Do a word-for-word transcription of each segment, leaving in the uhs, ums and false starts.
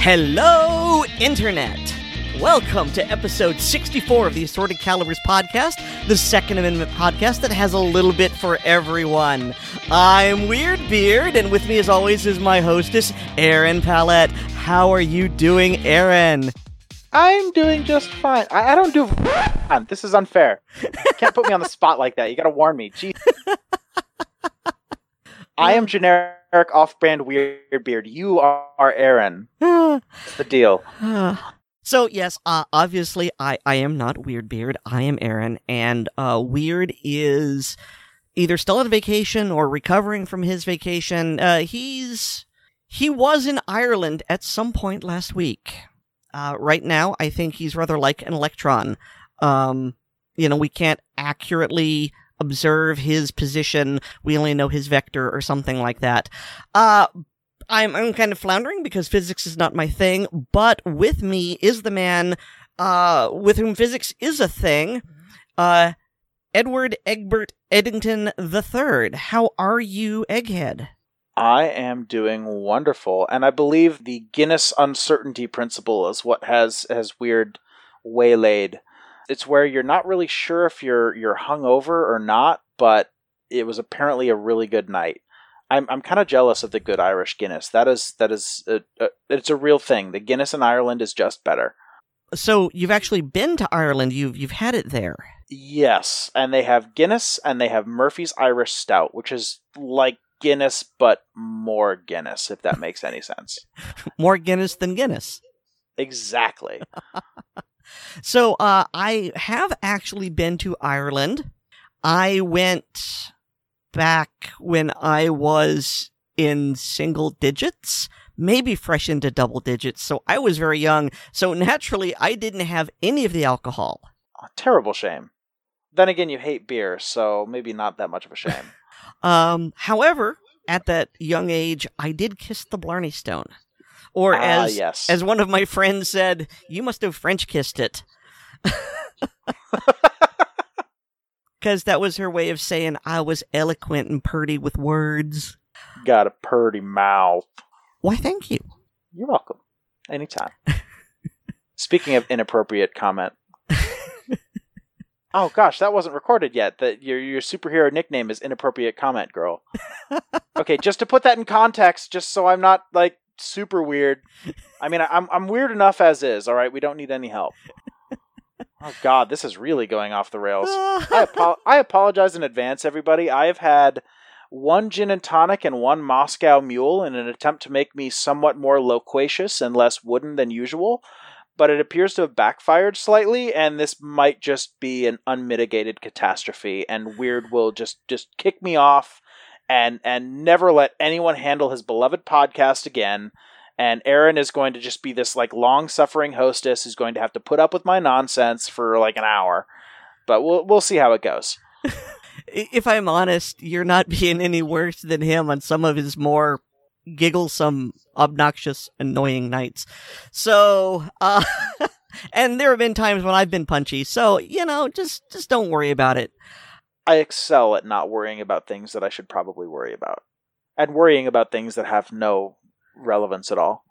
Hello, Internet! Welcome to episode sixty-four of the Assorted Calibers podcast, the Second Amendment podcast that has a little bit for everyone. I'm Weirdbeard, and with me as always is my hostess, Aaron Palette. How are you doing, Aaron? I'm doing just fine. I, I don't do... This is unfair. You can't put me on the spot like that. You gotta warn me. Jeez. I am generic off-brand Weirdbeard. You are Aaron. What's the deal? So, yes, uh, obviously, I, I am not Weirdbeard. I am Aaron, and uh, Weird is either still on vacation or recovering from his vacation. Uh, he's he was in Ireland at some point last week. Uh, right now, I think he's rather like an electron. Um, you know, we can't accurately observe his position. We only know his vector or something like that. Uh, I'm, I'm kind of floundering because physics is not my thing, but with me is the man uh, with whom physics is a thing, uh, Edward Egbert Eddington the Third. How are you, Egghead? I am doing wonderful, and I believe the Guinness uncertainty principle is what has, has Weird waylaid. It's where you're not really sure if you're you're hungover or not, but it was apparently a really good night. I'm I'm kind of jealous of the good Irish Guinness. That is that is a, a, it's a real thing. The Guinness in Ireland is just better. So you've actually been to Ireland. You've you've had it there. Yes, and they have Guinness and they have Murphy's Irish Stout, which is like Guinness but more Guinness, if that makes any sense. More Guinness than Guinness. Exactly. So, uh, I have actually been to Ireland. I went back when I was in single digits, maybe fresh into double digits, so I was very young. So naturally, I didn't have any of the alcohol. Oh, terrible shame. Then again, you hate beer, so maybe not that much of a shame. um, however, at that young age, I did kiss the Blarney Stone. Or ah, as yes. as one of my friends said, you must have French kissed it. Because that was her way of saying I was eloquent and purty with words. Got a purty mouth. Why, thank you. You're welcome. Anytime. Speaking of inappropriate comment. Oh gosh, that wasn't recorded yet. That your your superhero nickname is Inappropriate Comment Girl. Okay, just to put that in context, just so I'm not like super weird. I mean, I'm I'm weird enough as is. All right, we don't need any help. Oh God, this is really going off the rails. I, apo- I apologize in advance, everybody. I have had one gin and tonic and one Moscow Mule in an attempt to make me somewhat more loquacious and less wooden than usual, but it appears to have backfired slightly, and this might just be an unmitigated catastrophe, and Weird will just, just kick me off and and never let anyone handle his beloved podcast again. And Aaron is going to just be this like long-suffering hostess who's going to have to put up with my nonsense for like an hour. But we'll we'll see how it goes. If I'm honest, you're not being any worse than him on some of his more gigglesome, obnoxious, annoying nights. So, uh, and there have been times when I've been punchy. So, you know, just just don't worry about it. I excel at not worrying about things that I should probably worry about. And worrying about things that have no relevance at all.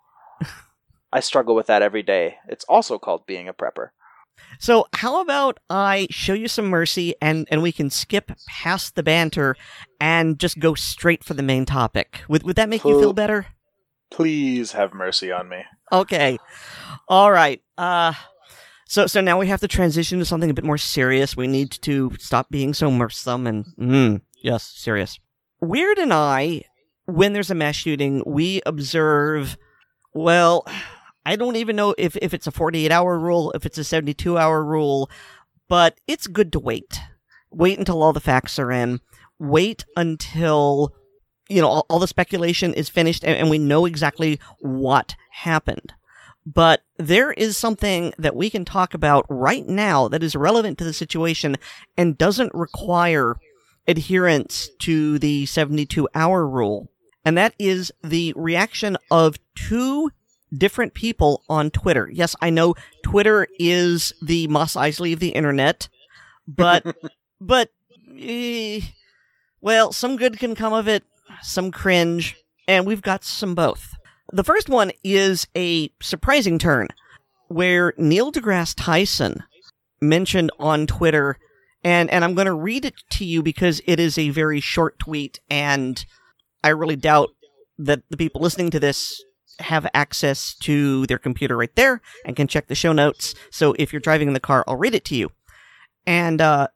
I struggle with that every day. It's also called being a prepper. So how about I show you some mercy and, and we can skip past the banter and just go straight for the main topic. Would would that make Please, you feel better? Please have mercy on me. Okay. All right. Uh so so now we have to transition to something a bit more serious. We need to stop being so merciful and mm, yes, serious. Weird and I, when there's a mass shooting, we observe, well, I don't even know if, if it's a forty-eight hour rule, if it's a seventy-two hour rule, but it's good to wait. Wait until all the facts are in. Wait until, you know, all, all the speculation is finished and, and we know exactly what happened. But there is something that we can talk about right now that is relevant to the situation and doesn't require adherence to the seventy-two hour rule. And that is the reaction of two different people on Twitter. Yes, I know Twitter is the Mos Eisley of the internet, but, but, eh, well, some good can come of it, some cringe, and we've got some both. The first one is a surprising turn, where Neil deGrasse Tyson mentioned on Twitter, and, and I'm going to read it to you because it is a very short tweet, and I really doubt that the people listening to this have access to their computer right there and can check the show notes. So if you're driving in the car, I'll read it to you. And uh,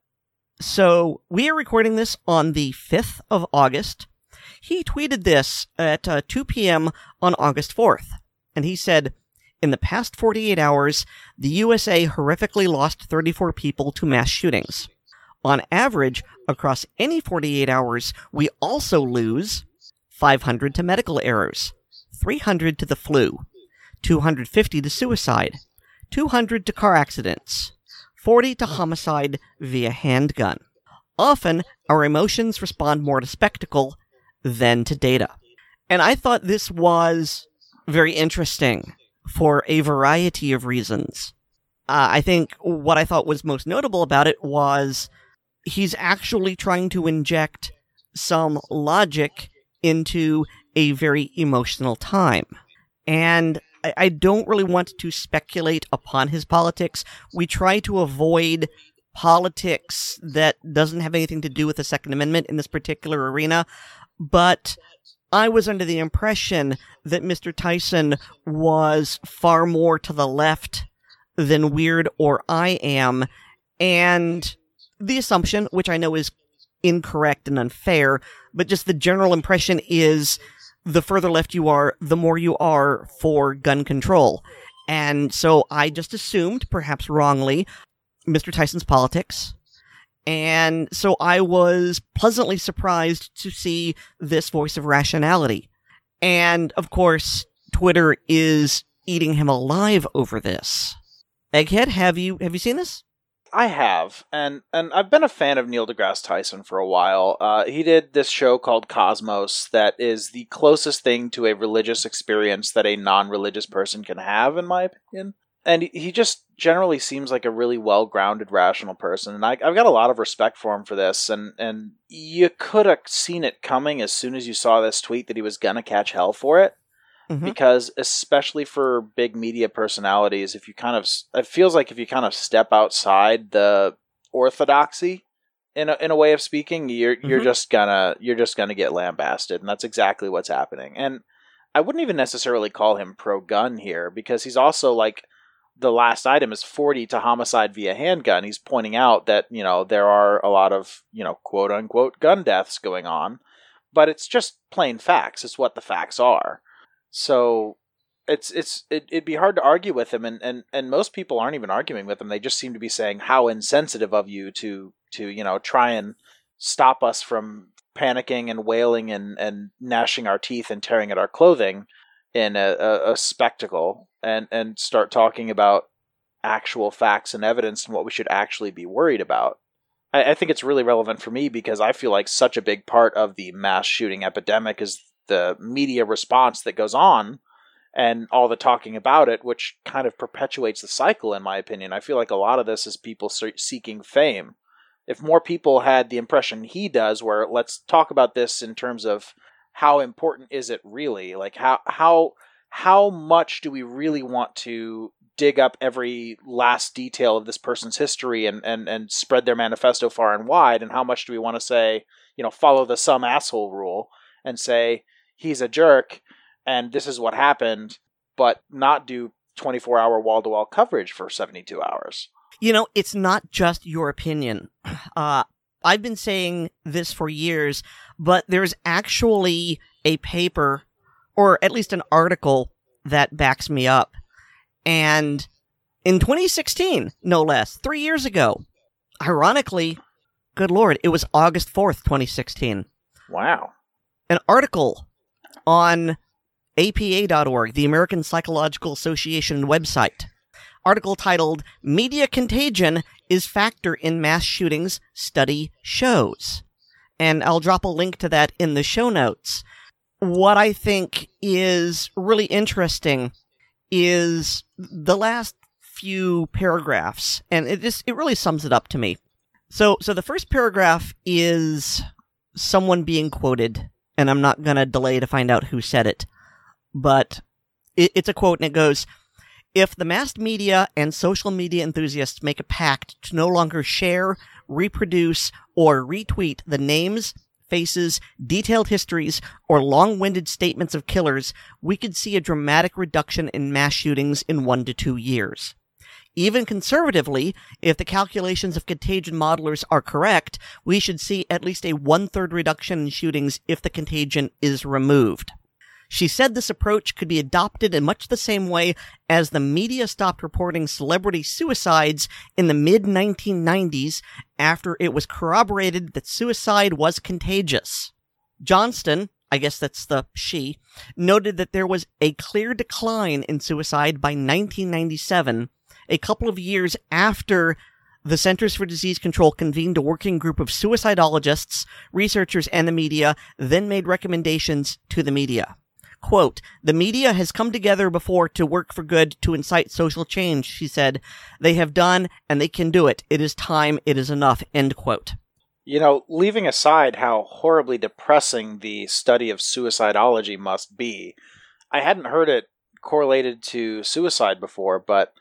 so we are recording this on the fifth of August. He tweeted this at uh, two p.m. on August fourth, and he said, "In the past forty-eight hours, the U S A horrifically lost thirty-four people to mass shootings. On average, across any forty-eight hours, we also lose five hundred to medical errors, three hundred to the flu, two hundred fifty to suicide, two hundred to car accidents, forty to homicide via handgun. Often, our emotions respond more to spectacle than to data." And I thought this was very interesting for a variety of reasons. Uh, I think what I thought was most notable about it was he's actually trying to inject some logic into a very emotional time. And I, I don't really want to speculate upon his politics. We try to avoid politics that doesn't have anything to do with the Second Amendment in this particular arena, but I was under the impression that Mister Tyson was far more to the left than Weird or I am, and the assumption, which I know is incorrect and unfair, but just the general impression is the further left you are, the more you are for gun control. And so I just assumed, perhaps wrongly, Mister Tyson's politics. And so I was pleasantly surprised to see this voice of rationality. And, of course, Twitter is eating him alive over this. Egghead, have you have you seen this? I have, and and I've been a fan of Neil deGrasse Tyson for a while. Uh, he did this show called Cosmos that is the closest thing to a religious experience that a non-religious person can have, in my opinion. And he just generally seems like a really well-grounded, rational person. And I, I've got a lot of respect for him for this. And, and you could have seen it coming as soon as you saw this tweet that he was going to catch hell for it. Mm-hmm. Because especially for big media personalities, if you kind of, it feels like if you kind of step outside the orthodoxy, in a, in a way of speaking, you're mm-hmm. you're just gonna you're just gonna get lambasted, and that's exactly what's happening. And I wouldn't even necessarily call him pro-gun here, because he's also like, the last item is forty to homicide via handgun. He's pointing out that, you know, there are a lot of, you know, quote unquote gun deaths going on, but it's just plain facts. It's what the facts are. So it's it's it, it'd be hard to argue with him, and, and, and most people aren't even arguing with him. They just seem to be saying how insensitive of you to to you know try and stop us from panicking and wailing and, and gnashing our teeth and tearing at our clothing in a, a, a spectacle, and, and start talking about actual facts and evidence and what we should actually be worried about. I, I think it's really relevant for me because I feel like such a big part of the mass shooting epidemic is the media response that goes on and all the talking about it, which kind of perpetuates the cycle, in my opinion. I feel like a lot of this is people seeking fame. If more people had the impression he does, where let's talk about this in terms of how important is it really? Like how how how much do we really want to dig up every last detail of this person's history and, and, and spread their manifesto far and wide? And how much do we want to say, you know, follow the some asshole rule and say, he's a jerk, and this is what happened, but not do twenty-four hour wall-to-wall coverage for seventy-two hours. You know, it's not just your opinion. Uh, I've been saying this for years, but there's actually a paper, or at least an article, that backs me up. And in twenty sixteen, no less, three years ago, ironically, good Lord, it was August fourth, twenty sixteen. Wow. An article on A P A dot org, the American Psychological Association website. Article titled, "Media Contagion is Factor in Mass Shootings, Study Shows." And I'll drop a link to that in the show notes. What I think is really interesting is the last few paragraphs, and it just it really sums it up to me. So, so the first paragraph is someone being quoted, and I'm not going to delay to find out who said it. But It, it's a quote, and it goes, "If the mass media and social media enthusiasts make a pact to no longer share, reproduce, or retweet the names, faces, detailed histories, or long-winded statements of killers, we could see a dramatic reduction in mass shootings in one to two years. Even conservatively, if the calculations of contagion modelers are correct, we should see at least a one-third reduction in shootings if the contagion is removed." She said this approach could be adopted in much the same way as the media stopped reporting celebrity suicides in the mid nineteen nineties after it was corroborated that suicide was contagious. Johnston, I guess that's the she, noted that there was a clear decline in suicide by nineteen ninety-seven, a couple of years after the Centers for Disease Control convened a working group of suicidologists, researchers, and the media, then made recommendations to the media. Quote, "The media has come together before to work for good, to incite social change," she said. "They have done, and they can do it. It is time. It is enough." End quote. You know, leaving aside how horribly depressing the study of suicidology must be, I hadn't heard it correlated to suicide before, but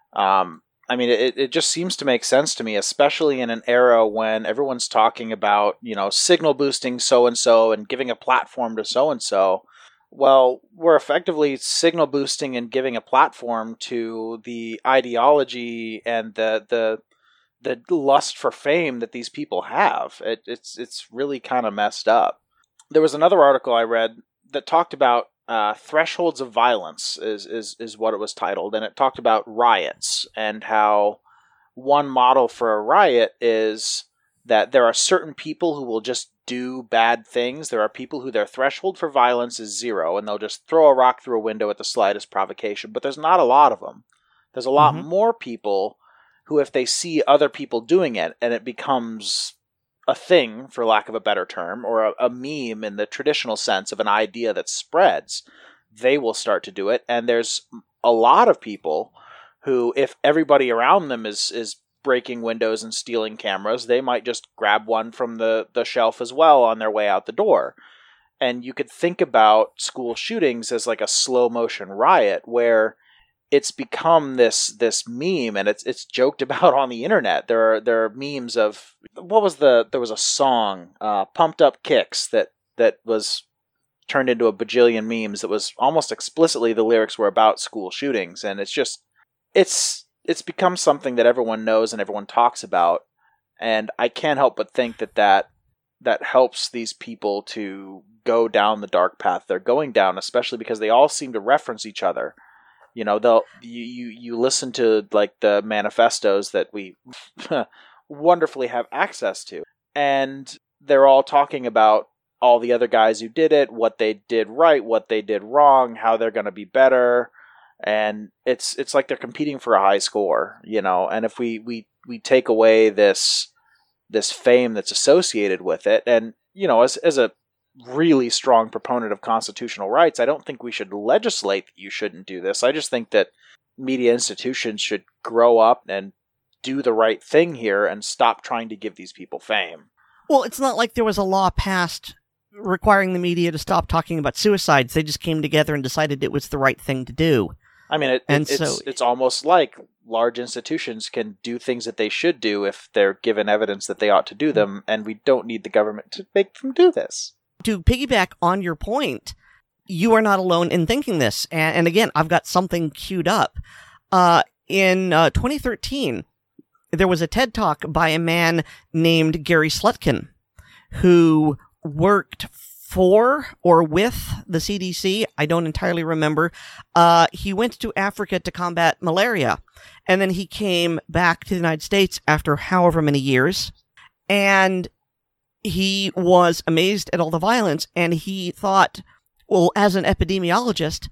um, I mean, it, it just seems to make sense to me, especially in an era when everyone's talking about, you know, signal boosting so-and-so and giving a platform to so-and-so. Well, we're effectively signal boosting and giving a platform to the ideology and the the the lust for fame that these people have. It, it's it's really kind of messed up. There was another article I read that talked about uh, thresholds of violence, is, is is what it was titled, and it talked about riots and how one model for a riot is that there are certain people who will just do bad things. There are people who their threshold for violence is zero, and they'll just throw a rock through a window at the slightest provocation. But there's not a lot of them. There's a lot mm-hmm. more people who, if they see other people doing it, and it becomes a thing, for lack of a better term, or a, a meme in the traditional sense of an idea that spreads, they will start to do it. And there's a lot of people who, if everybody around them is is breaking windows and stealing cameras, they might just grab one from the, the shelf as well on their way out the door. And you could think about school shootings as like a slow motion riot where it's become this this meme, and it's it's joked about on the internet. There are there are memes of what was the there was a song, uh, Pumped Up Kicks, that that was turned into a bajillion memes that was almost explicitly the lyrics were about school shootings, and it's just it's It's become something that everyone knows and everyone talks about, and I can't help but think that that, that helps these people to go down the dark path they're going down, especially because they all seem to reference each other. You know, they'll you you, you listen to like the manifestos that we wonderfully have access to, and they're all talking about all the other guys who did it, what they did right, what they did wrong, how they're going to be better. And it's it's like they're competing for a high score, you know. And if we, we, we take away this this fame that's associated with it, and you know, as as a really strong proponent of constitutional rights, I don't think we should legislate that you shouldn't do this. I just think that media institutions should grow up and do the right thing here and stop trying to give these people fame. Well, it's not like there was a law passed requiring the media to stop talking about suicides. They just came together and decided it was the right thing to do. I mean, it, and it, it's, so, it's almost like large institutions can do things that they should do if they're given evidence that they ought to do them, and we don't need the government to make them do this. To piggyback on your point, you are not alone in thinking this. And, and again, I've got something queued up. Uh, in uh, twenty thirteen, there was a TED Talk by a man named Gary Slutkin, who worked for or with the C D C. I don't entirely remember. Uh, he went to Africa to combat malaria, and then he came back to the United States after however many years, and he was amazed at all the violence, and he thought, well, as an epidemiologist,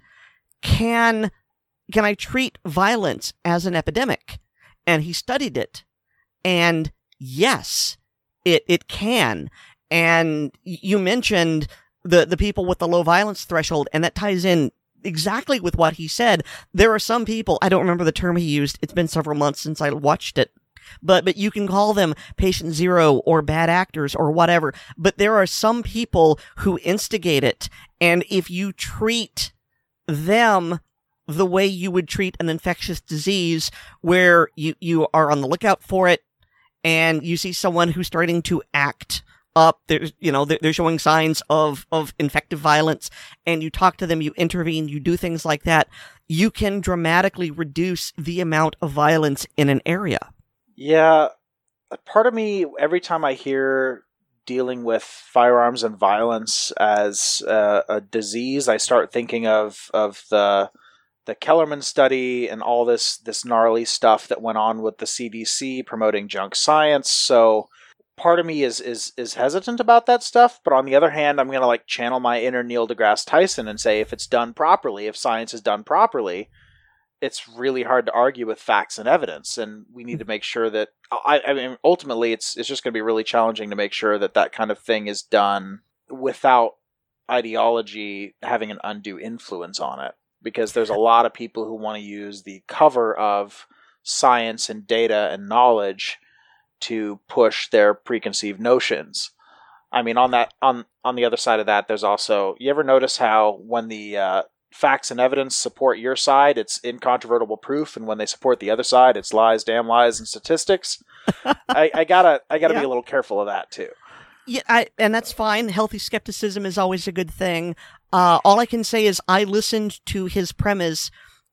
can can I treat violence as an epidemic? And he studied it, and yes, it it can. And you mentioned the, the people with the low violence threshold, and that ties in exactly with what he said. There are some people, I don't remember the term he used, it's been several months since I watched it, but but you can call them patient zero or bad actors or whatever, but there are some people who instigate it, and if you treat them the way you would treat an infectious disease, where you, you are on the lookout for it, and you see someone who's starting to act up, there's, you know, they're, they're showing signs of, of infective violence, and you talk to them, you intervene, you do things like that, you can dramatically reduce the amount of violence in an area. Yeah, part of me, every time I hear dealing with firearms and violence as uh, a disease, I start thinking of of the the Kellerman study and all this this gnarly stuff that went on with the C D C promoting junk science. So part of me is is is hesitant about that stuff, but on the other hand, I'm gonna like channel my inner Neil deGrasse Tyson and say if it's done properly, if science is done properly, it's really hard to argue with facts and evidence, and we need to make sure that I, I mean ultimately it's it's just going to be really challenging to make sure that that kind of thing is done without ideology having an undue influence on it, because there's a lot of people who want to use the cover of science and data and knowledge to push their preconceived notions. I mean, on that on on the other side of that, there's also, you ever notice how when the uh, facts and evidence support your side, it's incontrovertible proof, and when they support the other side, it's lies, damn lies, and statistics. I, I gotta, I gotta yeah. be a little careful of that too. Yeah, I, and that's fine. Healthy skepticism is always a good thing. Uh, all I can say is I listened to his premise,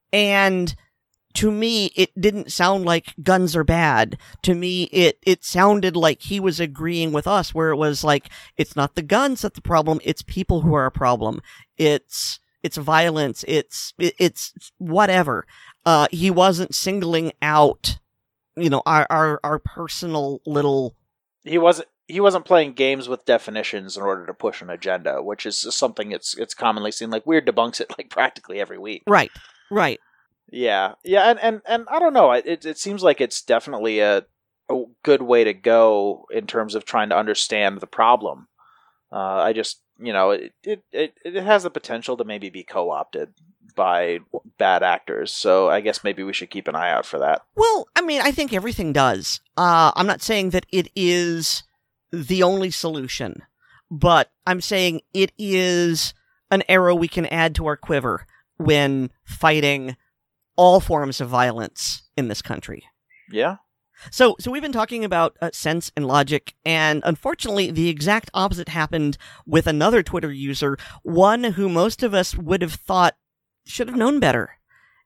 and to me, it didn't sound like guns are bad. To me, it it sounded like he was agreeing with us, where it was like, it's not the guns that's the problem, it's people who are a problem. It's It's violence. It's it's whatever. Uh, he wasn't singling out, you know, our, our our personal little. He wasn't. He wasn't playing games with definitions in order to push an agenda, which is something it's it's commonly seen. Like Weird debunks it like practically every week. Right. Right. Yeah. Yeah. And and, and I don't know. It it seems like it's definitely a a good way to go in terms of trying to understand the problem. Uh, I just. You know, it, it it it has the potential to maybe be co-opted by bad actors. So I guess maybe we should keep an eye out for that. Well, I mean, I think everything does. Uh, I'm not saying that it is the only solution, but I'm saying it is an arrow we can add to our quiver when fighting all forms of violence in this country. Yeah. So, so we've been talking about uh, sense and logic, and unfortunately, the exact opposite happened with another Twitter user, one who most of us would have thought should have known better,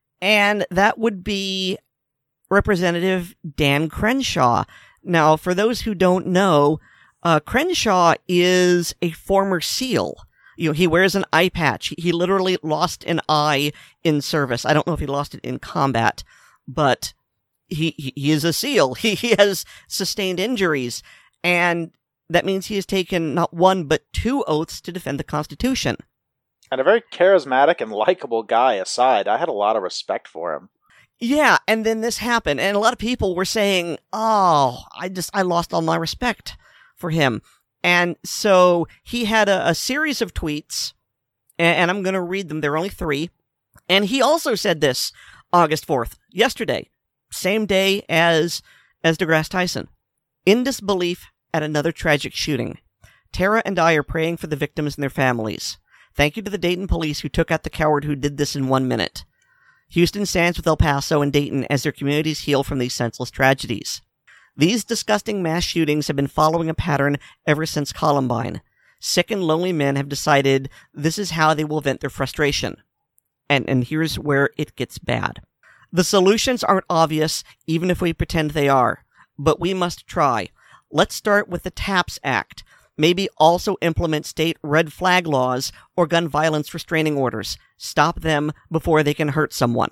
and that would be Representative Dan Crenshaw. Now, for those who don't know, uh, Crenshaw is a former SEAL. You know, he wears an eye patch. He literally lost an eye in service. I don't know if he lost it in combat, but He, he he is a SEAL. He he has sustained injuries, and that means he has taken not one but two oaths to defend the Constitution. And a very charismatic and likable guy aside, I had a lot of respect for him. Yeah, and then this happened, and a lot of people were saying, "Oh, I just I lost all my respect for him." And so he had a, a series of tweets, and, and I'm going to read them. There are only three, and he also said this August fourth, yesterday. Same day as as deGrasse Tyson. In disbelief at another tragic shooting. Tara and I are praying for the victims and their families. Thank you to the Dayton police who took out the coward who did this in one minute. Houston stands with El Paso and Dayton as their communities heal from these senseless tragedies. These disgusting mass shootings have been following a pattern ever since Columbine. Sick and lonely men have decided this is how they will vent their frustration. And and here's where it gets bad. The solutions aren't obvious, even if we pretend they are. But we must try. Let's start with the TAPS Act. Maybe also implement state red flag laws or gun violence restraining orders. Stop them before they can hurt someone.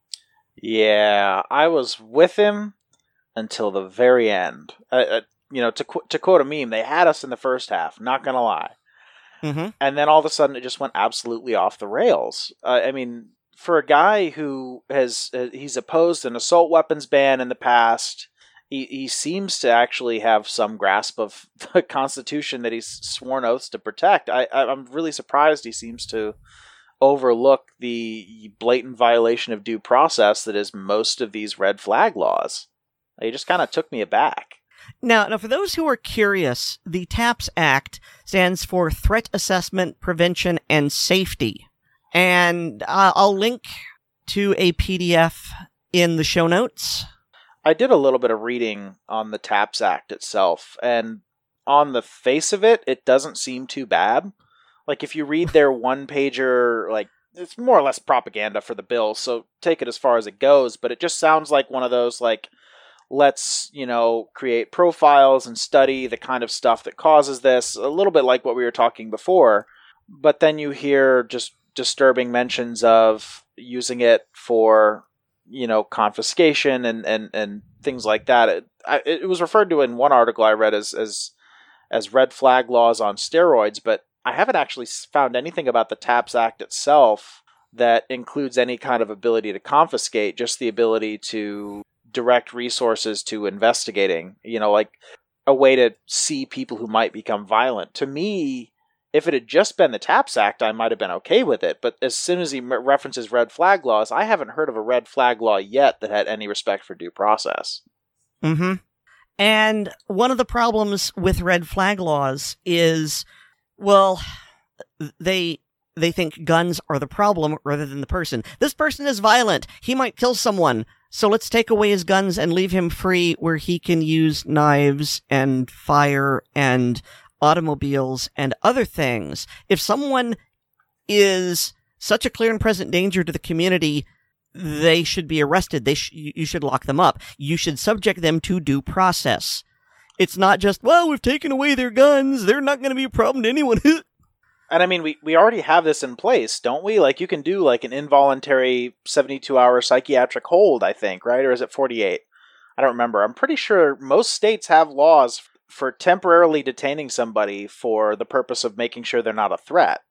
Yeah, I was with him until the very end. Uh, uh, you know, to, qu- to quote a meme, they had us in the first half, not gonna lie. Mm-hmm. And then all of a sudden it just went absolutely off the rails. Uh, I mean... For a guy who has, uh, he's opposed an assault weapons ban in the past, he, he seems to actually have some grasp of the Constitution that he's sworn oaths to protect. I, I'm really surprised he seems to overlook the blatant violation of due process that is most of these red flag laws. He just kind of took me aback. Now, now, for those who are curious, the TAPS Act stands for Threat Assessment, Prevention, and Safety. And uh, I'll link to a P D F in the show notes. I did a little bit of reading on the TAPS Act itself, and on the face of it, it doesn't seem too bad. Like, if you read their one-pager, like, it's more or less propaganda for the bill, so take it as far as it goes, but it just sounds like one of those, like, let's, you know, create profiles and study the kind of stuff that causes this, a little bit like what we were talking before, but then you hear just disturbing mentions of using it for, you know, confiscation and, and, and things like that. It, I, it was referred to in one article I read as, as as red flag laws on steroids, but I haven't actually found anything about the TAPS Act itself that includes any kind of ability to confiscate, just the ability to direct resources to investigating, you know, like a way to see people who might become violent. To me, if it had just been the TAPS Act, I might have been okay with it. But as soon as he references red flag laws, I haven't heard of a red flag law yet that had any respect for due process. Mm-hmm. And one of the problems with red flag laws is, well, they they think guns are the problem rather than the person. This person is violent. He might kill someone. So let's take away his guns and leave him free where he can use knives and fire and automobiles and other things. If someone is such a clear and present danger to the community, they should be arrested. They sh- you should lock them up. You should subject them to due process. It's not just, well, we've taken away their guns. They're not going to be a problem to anyone. And I mean, we, we already have this in place, don't we? Like, you can do like an involuntary seventy-two hour psychiatric hold, I think, right? Or is it forty-eight? I don't remember. I'm pretty sure most states have laws for temporarily detaining somebody for the purpose of making sure they're not a threat.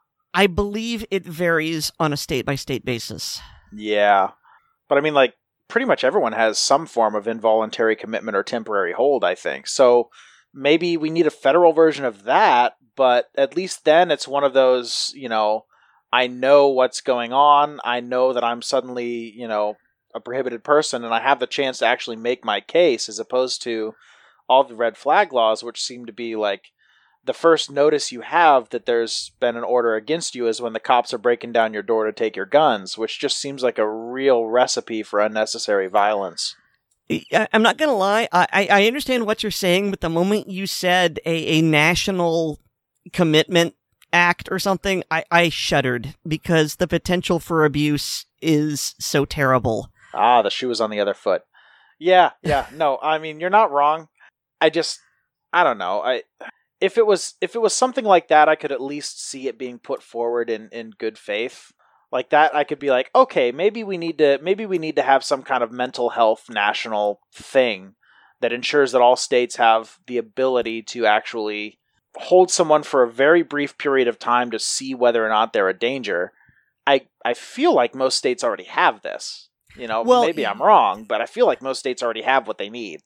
I believe it varies on a state-by-state basis. Yeah. But I mean, like, pretty much everyone has some form of involuntary commitment or temporary hold, I think. So maybe we need a federal version of that, but at least then it's one of those, you know, I know what's going on. I know that I'm suddenly, you know, a prohibited person, and I have the chance to actually make my case, as opposed to all the red flag laws, which seem to be like the first notice you have that there's been an order against you is when the cops are breaking down your door to take your guns, which just seems like a real recipe for unnecessary violence. I'm not going to lie. I, I understand what you're saying, but the moment you said a, a national commitment act or something, I, I shuddered because the potential for abuse is so terrible. Ah, the shoe is on the other foot. Yeah, yeah. No, I mean, you're not wrong. I just, I don't know. I... If it was if it was something like that, I could at least see it being put forward in, in good faith. Like that, I could be like, okay, maybe we need to maybe we need to have some kind of mental health national thing that ensures that all states have the ability to actually hold someone for a very brief period of time to see whether or not they're a danger. I I feel like most states already have this. You know, well, maybe I'm wrong, but I feel like most states already have what they need.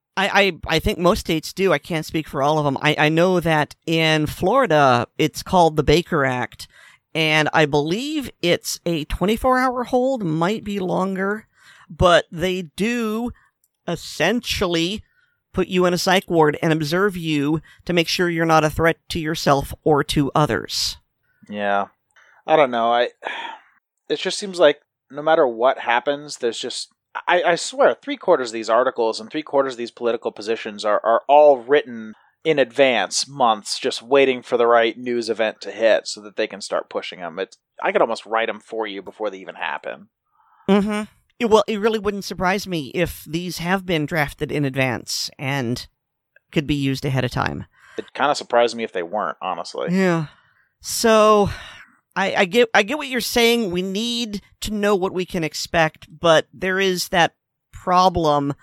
I, I, I think most states do. I can't speak for all of them. I, I know that in Florida, it's called the Baker Act, and I believe it's a twenty-four hour hold, might be longer, but they do essentially put you in a psych ward and observe you to make sure you're not a threat to yourself or to others. Yeah. I don't know. I. It just seems like no matter what happens, there's just... I, I swear, three quarters of these articles and three quarters of these political positions are, are all written in advance, months, just waiting for the right news event to hit so that they can start pushing them. It's, I could almost write them for you before they even happen. Mm-hmm. It, well, it really wouldn't surprise me if these have been drafted in advance and could be used ahead of time. It kind of surprised me if they weren't, honestly. Yeah. So... I, I get I get what you're saying. We need to know what we can expect, but there is that problem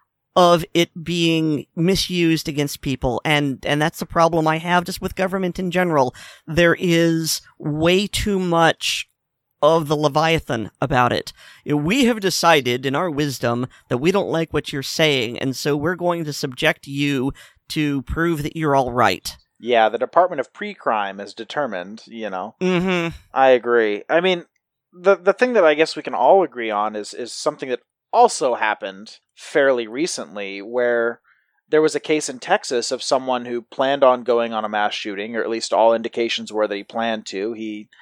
of it being misused against people, and, and that's the problem I have just with government in general. There is way too much of the Leviathan about it. We have decided in our wisdom that we don't like what you're saying, and so we're going to subject you to prove that you're all right. Yeah, the Department of Pre-Crime is determined, you know. Mm-hmm. I agree. I mean, the the thing that I guess we can all agree on is, is something that also happened fairly recently, where there was a case in Texas of someone who planned on going on a mass shooting, or at least all indications were that he planned to. He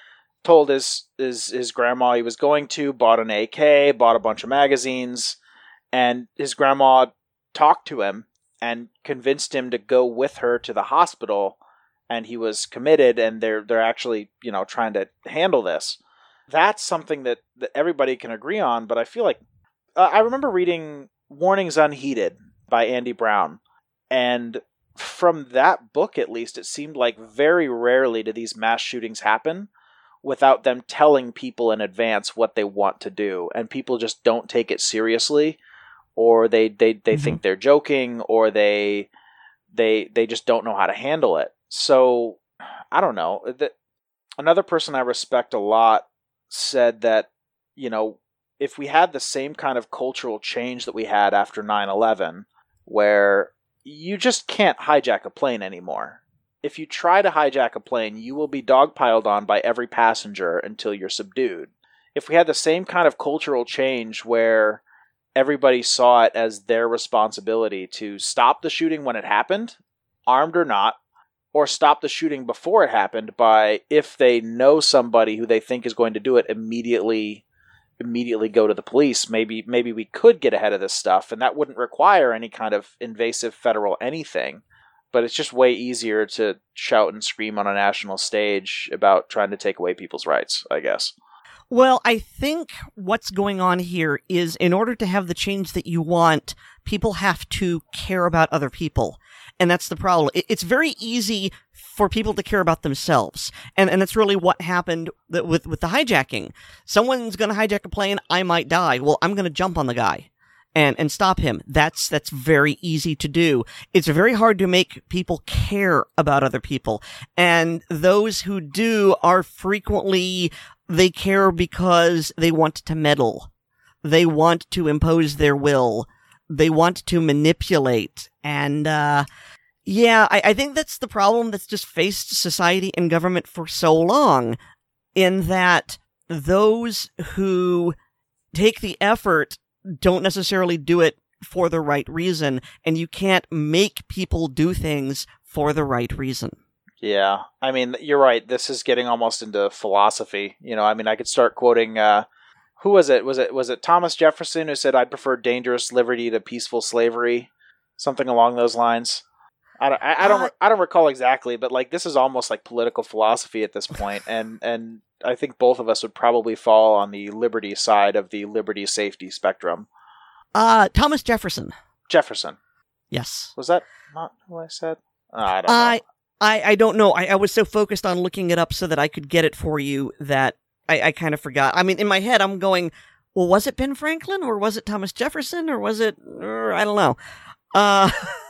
told his, his, his grandma he was going to, bought an A K, bought a bunch of magazines, and his grandma talked to him and convinced him to go with her to the hospital, and he was committed, and they're they're actually, you know, trying to handle this. That's something that, that everybody can agree on, but I feel like uh, I remember reading Warnings Unheeded by Andy Brown, and from that book, at least, it seemed like very rarely do these mass shootings happen without them telling people in advance what they want to do, and people just don't take it seriously, or they they, they mm-hmm. think they're joking, or they they they just don't know how to handle it. So I don't know. The, another person I respect a lot said that, you know, if we had the same kind of cultural change that we had after nine eleven, where you just can't hijack a plane anymore. If you try to hijack a plane, you will be dogpiled on by every passenger until you're subdued. If we had the same kind of cultural change where everybody saw it as their responsibility to stop the shooting when it happened, armed or not, or stop the shooting before it happened by, if they know somebody who they think is going to do it, immediately immediately go to the police, maybe maybe we could get ahead of this stuff, and that wouldn't require any kind of invasive federal anything. But it's just way easier to shout and scream on a national stage about trying to take away people's rights, I guess. Well, I think what's going on here is, in order to have the change that you want, people have to care about other people. And that's the problem. It's very easy for people to care about themselves. And and that's really what happened with, with the hijacking. Someone's going to hijack a plane, I might die. Well, I'm going to jump on the guy and, and stop him. That's that's very easy to do. It's very hard to make people care about other people. And those who do are frequently, they care because they want to meddle. They want to impose their will. They want to manipulate. And, uh, yeah, I, I think that's the problem that's just faced society and government for so long, in that those who take the effort don't necessarily do it for the right reason, and you can't make people do things for the right reason. Yeah, I mean, you're right. This is getting almost into philosophy. You know, I mean, I could start quoting, uh, who was it? Was it was it Thomas Jefferson who said, "I'd prefer dangerous liberty to peaceful slavery"? Something along those lines. I don't, I, I don't, uh, I don't recall exactly, but like this is almost like political philosophy at this point, and and I think both of us would probably fall on the liberty side of the liberty safety spectrum. Uh, Thomas Jefferson. Jefferson. Yes. Was that not who I said? Oh, I don't I, know. I, I don't know. I, I was so focused on looking it up so that I could get it for you that I, I kind of forgot. I mean, in my head, I'm going, well, was it Ben Franklin, or was it Thomas Jefferson, or was it, or, I don't know. Uh,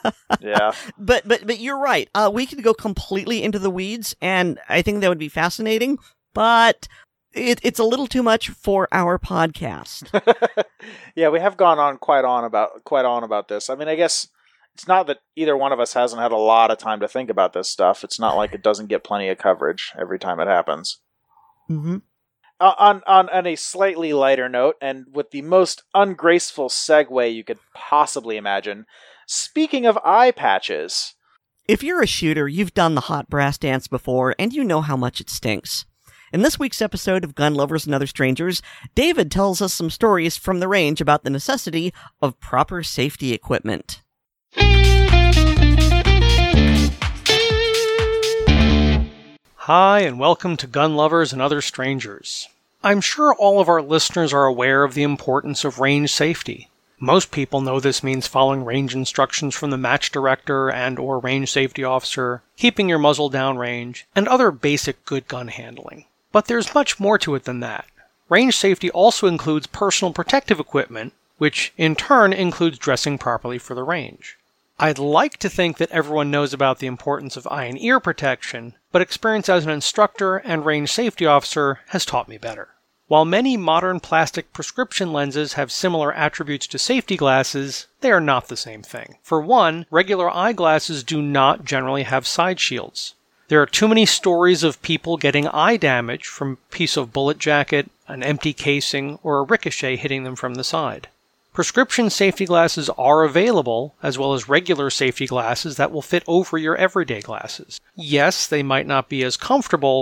yeah. But, but, but you're right. Uh, we could go completely into the weeds, and I think that would be fascinating, but it, it's a little too much for our podcast. Yeah, we have gone on quite on about, quite on about this. I mean, I guess it's not that either one of us hasn't had a lot of time to think about this stuff. It's not like it doesn't get plenty of coverage every time it happens. Mm-hmm. Uh, on, on, on a slightly lighter note, and with the most ungraceful segue you could possibly imagine, speaking of eye patches. If you're a shooter, you've done the hot brass dance before, and you know how much it stinks. In this week's episode of Gun Lovers and Other Strangers, David tells us some stories from the range about the necessity of proper safety equipment. Hi, and welcome to Gun Lovers and Other Strangers. I'm sure all of our listeners are aware of the importance of range safety. Most people know this means following range instructions from the match director and or range safety officer, keeping your muzzle downrange, and other basic good gun handling. But there's much more to it than that. Range safety also includes personal protective equipment, which in turn includes dressing properly for the range. I'd like to think that everyone knows about the importance of eye and ear protection, but experience as an instructor and range safety officer has taught me better. While many modern plastic prescription lenses have similar attributes to safety glasses, they are not the same thing. For one, regular eyeglasses do not generally have side shields. There are too many stories of people getting eye damage from a piece of bullet jacket, an empty casing, or a ricochet hitting them from the side. Prescription safety glasses are available, as well as regular safety glasses that will fit over your everyday glasses. Yes, they might not be as comfortable,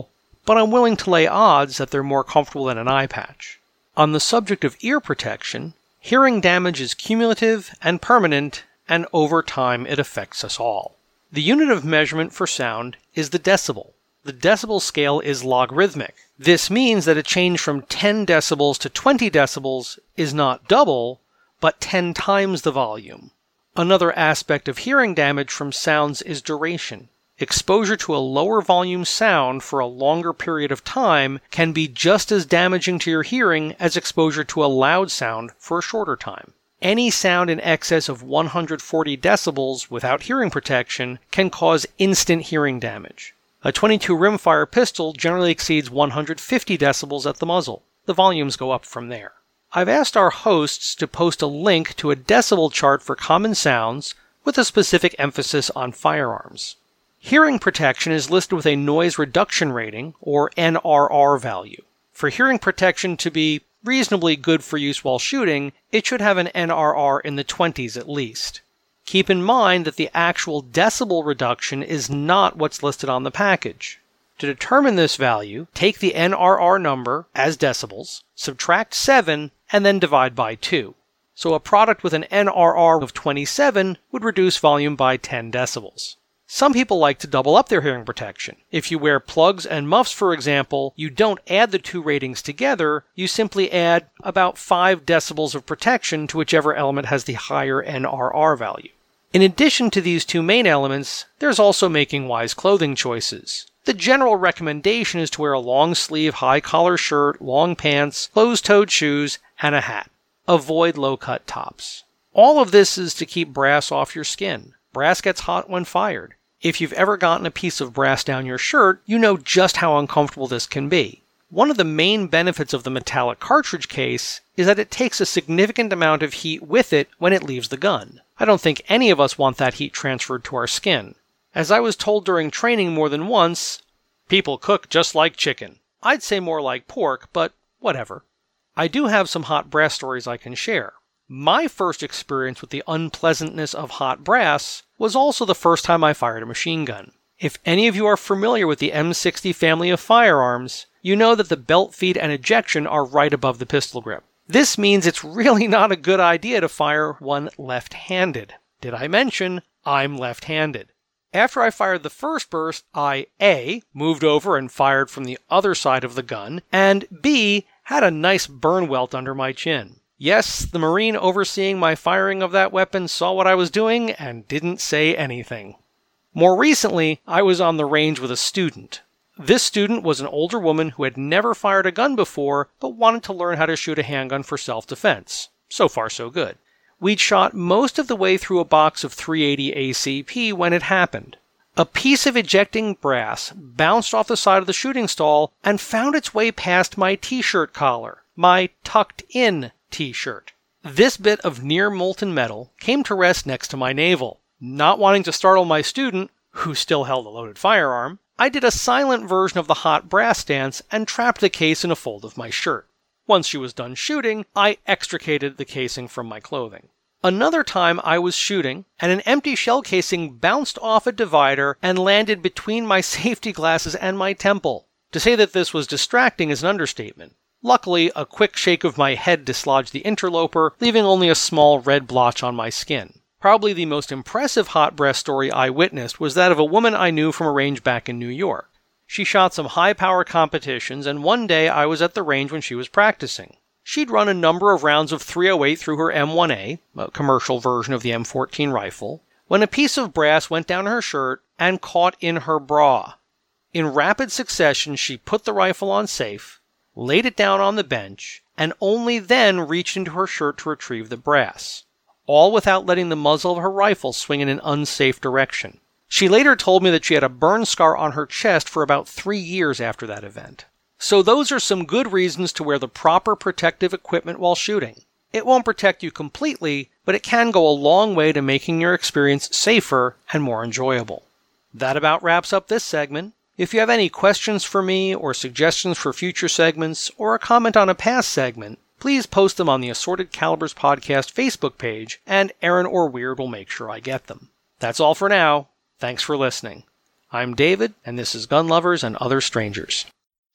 but I'm willing to lay odds that they're more comfortable than an eye patch. On the subject of ear protection, hearing damage is cumulative and permanent, and over time it affects us all. The unit of measurement for sound is the decibel. The decibel scale is logarithmic. This means that a change from ten decibels to twenty decibels is not double, but ten times the volume. Another aspect of hearing damage from sounds is duration. Exposure to a lower volume sound for a longer period of time can be just as damaging to your hearing as exposure to a loud sound for a shorter time. Any sound in excess of one hundred forty decibels without hearing protection can cause instant hearing damage. A twenty-two rimfire pistol generally exceeds one hundred fifty decibels at the muzzle. The volumes go up from there. I've asked our hosts to post a link to a decibel chart for common sounds with a specific emphasis on firearms. Hearing protection is listed with a noise reduction rating, or N R R value. For hearing protection to be reasonably good for use while shooting, it should have an N R R in the twenties at least. Keep in mind that the actual decibel reduction is not what's listed on the package. To determine this value, take the N R R number as decibels, subtract seven, and then divide by two. So a product with an N R R of twenty-seven would reduce volume by ten decibels. Some people like to double up their hearing protection. If you wear plugs and muffs, for example, you don't add the two ratings together, you simply add about five decibels of protection to whichever element has the higher N R R value. In addition to these two main elements, there's also making wise clothing choices. The general recommendation is to wear a long-sleeve, high-collar shirt, long pants, closed-toed shoes, and a hat. Avoid low-cut tops. All of this is to keep brass off your skin. Brass gets hot when fired. If you've ever gotten a piece of brass down your shirt, you know just how uncomfortable this can be. One of the main benefits of the metallic cartridge case is that it takes a significant amount of heat with it when it leaves the gun. I don't think any of us want that heat transferred to our skin. As I was told during training more than once, people cook just like chicken. I'd say more like pork, but whatever. I do have some hot brass stories I can share. My first experience with the unpleasantness of hot brass was also the first time I fired a machine gun. If any of you are familiar with the M sixty family of firearms, you know that the belt feed and ejection are right above the pistol grip. This means it's really not a good idea to fire one left-handed. Did I mention I'm left-handed? After I fired the first burst, I A. moved over and fired from the other side of the gun, and B. had a nice burn welt under my chin. Yes, the Marine overseeing my firing of that weapon saw what I was doing and didn't say anything. More recently, I was on the range with a student. This student was an older woman who had never fired a gun before, but wanted to learn how to shoot a handgun for self-defense. So far, so good. We'd shot most of the way through a box of three eighty A C P when it happened. A piece of ejecting brass bounced off the side of the shooting stall and found its way past my t-shirt collar, my tucked-in t-shirt. This bit of near-molten metal came to rest next to my navel. Not wanting to startle my student, who still held a loaded firearm, I did a silent version of the hot brass dance and trapped the case in a fold of my shirt. Once she was done shooting, I extricated the casing from my clothing. Another time I was shooting, and an empty shell casing bounced off a divider and landed between my safety glasses and my temple. To say that this was distracting is an understatement. Luckily, a quick shake of my head dislodged the interloper, leaving only a small red blotch on my skin. Probably the most impressive hot brass story I witnessed was that of a woman I knew from a range back in New York. She shot some high-power competitions, and one day I was at the range when she was practicing. She'd run a number of rounds of three oh eight through her M one A, a commercial version of the M fourteen rifle, when a piece of brass went down her shirt and caught in her bra. In rapid succession, she put the rifle on safe, laid it down on the bench, and only then reached into her shirt to retrieve the brass, all without letting the muzzle of her rifle swing in an unsafe direction. She later told me that she had a burn scar on her chest for about three years after that event. So those are some good reasons to wear the proper protective equipment while shooting. It won't protect you completely, but it can go a long way to making your experience safer and more enjoyable. That about wraps up this segment. If you have any questions for me or suggestions for future segments or a comment on a past segment, please post them on the Assorted Calibers Podcast Facebook page, and Aaron or Weird will make sure I get them. That's all for now. Thanks for listening. I'm David, and this is Gun Lovers and Other Strangers.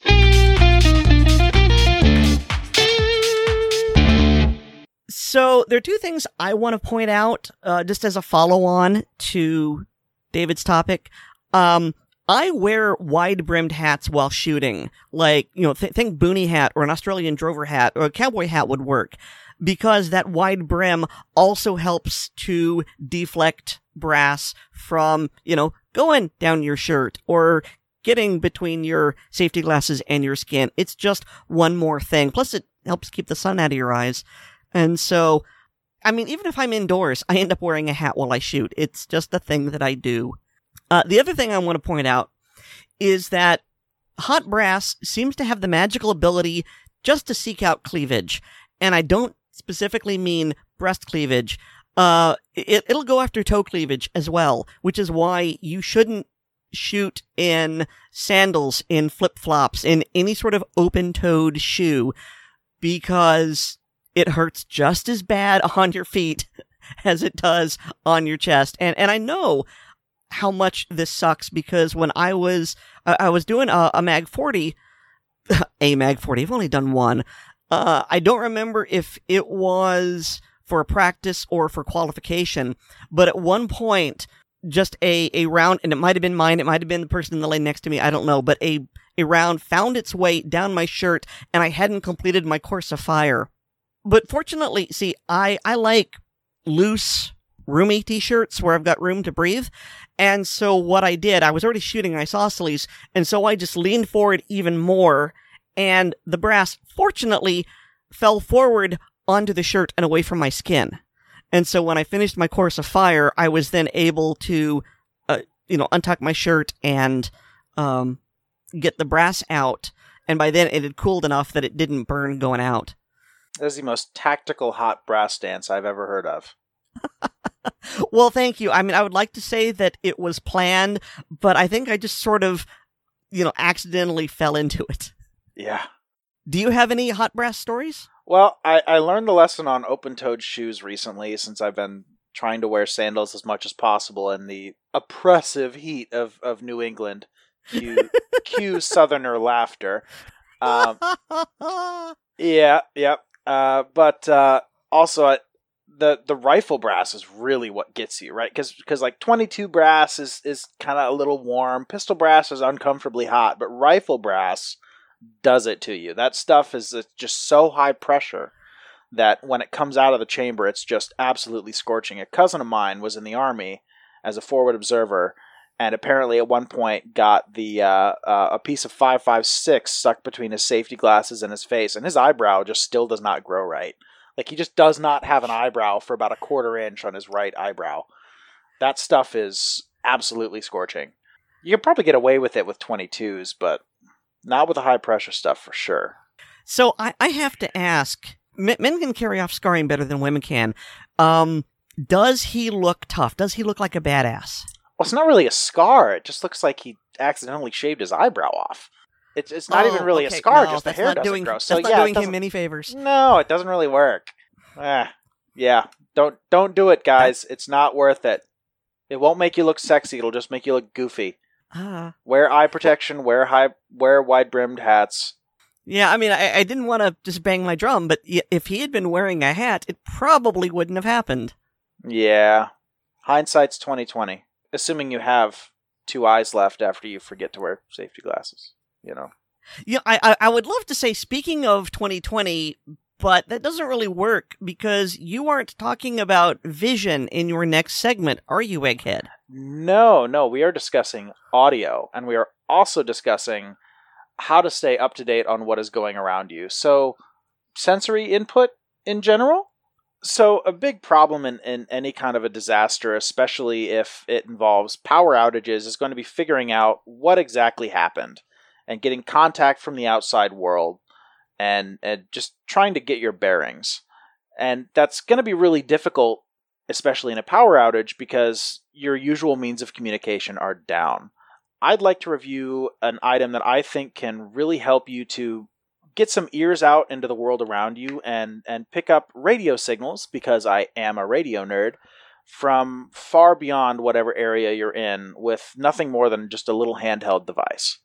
So there are two things I want to point out, uh, just as a follow-on to David's topic. Um, I wear wide-brimmed hats while shooting. Like, you know, th- think boonie hat or an Australian drover hat or a cowboy hat would work, because that wide brim also helps to deflect brass from, you know, going down your shirt or getting between your safety glasses and your skin. It's just one more thing. Plus, it helps keep the sun out of your eyes. And so, I mean, even if I'm indoors, I end up wearing a hat while I shoot. It's just a thing that I do. Uh, the other thing I want to point out is that hot brass seems to have the magical ability just to seek out cleavage. And I don't specifically mean breast cleavage. Uh, it, it'll go after toe cleavage as well, which is why you shouldn't shoot in sandals, in flip-flops, in any sort of open-toed shoe, because it hurts just as bad on your feet as it does on your chest. And and I know how much this sucks, because when I was uh, I was doing a, a Mag forty, a Mag forty, I've only done one. Uh, I don't remember if it was for practice or for qualification, but at one point, just a, a round, and it might have been mine, it might have been the person in the lane next to me, I don't know, but a, a round found its way down my shirt, and I hadn't completed my course of fire. But fortunately, see, I, I like loose, roomy t-shirts where I've got room to breathe, and so what I did, I was already shooting isosceles, and so I just leaned forward even more, and the brass, fortunately, fell forward onto the shirt and away from my skin. And so when I finished my course of fire, I was then able to, uh, you know, untuck my shirt and um, get the brass out. And by then it had cooled enough that it didn't burn going out. That is the most tactical hot brass dance I've ever heard of. Well, thank you. I mean, I would like to say that it was planned, but I think I just sort of, you know, accidentally fell into it. Yeah. Do you have any hot brass stories? Well, I, I learned the lesson on open-toed shoes recently, since I've been trying to wear sandals as much as possible in the oppressive heat of, of New England. Cue, cue Southerner laughter. Um, yeah, yeah. Uh, but uh, also, uh, the the rifle brass is really what gets you, right? Because because like twenty-two brass is, is kind of a little warm. Pistol brass is uncomfortably hot, but rifle brass does it to you. That stuff is just so high pressure that when it comes out of the chamber, it's just absolutely scorching. A cousin of mine was in the Army as a forward observer, and apparently at one point got the uh, uh, a piece of five five six stuck between his safety glasses and his face, and his eyebrow just still does not grow right. Like, he just does not have an eyebrow for about a quarter inch on his right eyebrow. That stuff is absolutely scorching. You can probably get away with it with twenty-twos, but not with the high-pressure stuff, for sure. So I, I have to ask, men can carry off scarring better than women can. Um, does he look tough? Does he look like a badass? Well, it's not really a scar. It just looks like he accidentally shaved his eyebrow off. It's it's not oh, even really okay. a scar, no, just the hair doesn't doing, grow. So that's yeah, not doing it him any favors. No, it doesn't really work. Eh, yeah, don't don't do it, guys. It's not worth it. It won't make you look sexy. It'll just make you look goofy. Ah. Wear eye protection. Wear high. Wear wide brimmed hats. Yeah, I mean, I, I didn't want to just bang my drum, but if he had been wearing a hat, it probably wouldn't have happened. Yeah, hindsight's twenty twenty. Assuming you have two eyes left after you forget to wear safety glasses. You know. Yeah, I, I I would love to say, speaking of twenty twenty, but that doesn't really work because you aren't talking about vision in your next segment, are you, Egghead? No, no, we are discussing audio, and we are also discussing how to stay up to date on what is going around you. So, sensory input in general. So, a big problem in, in any kind of a disaster, especially if it involves power outages, is going to be figuring out what exactly happened and getting contact from the outside world and, and just trying to get your bearings. And that's going to be really difficult, especially in a power outage, because your usual means of communication are down. I'd like to review an item that I think can really help you to get some ears out into the world around you and, and pick up radio signals, because I am a radio nerd, from far beyond whatever area you're in with nothing more than just a little handheld device.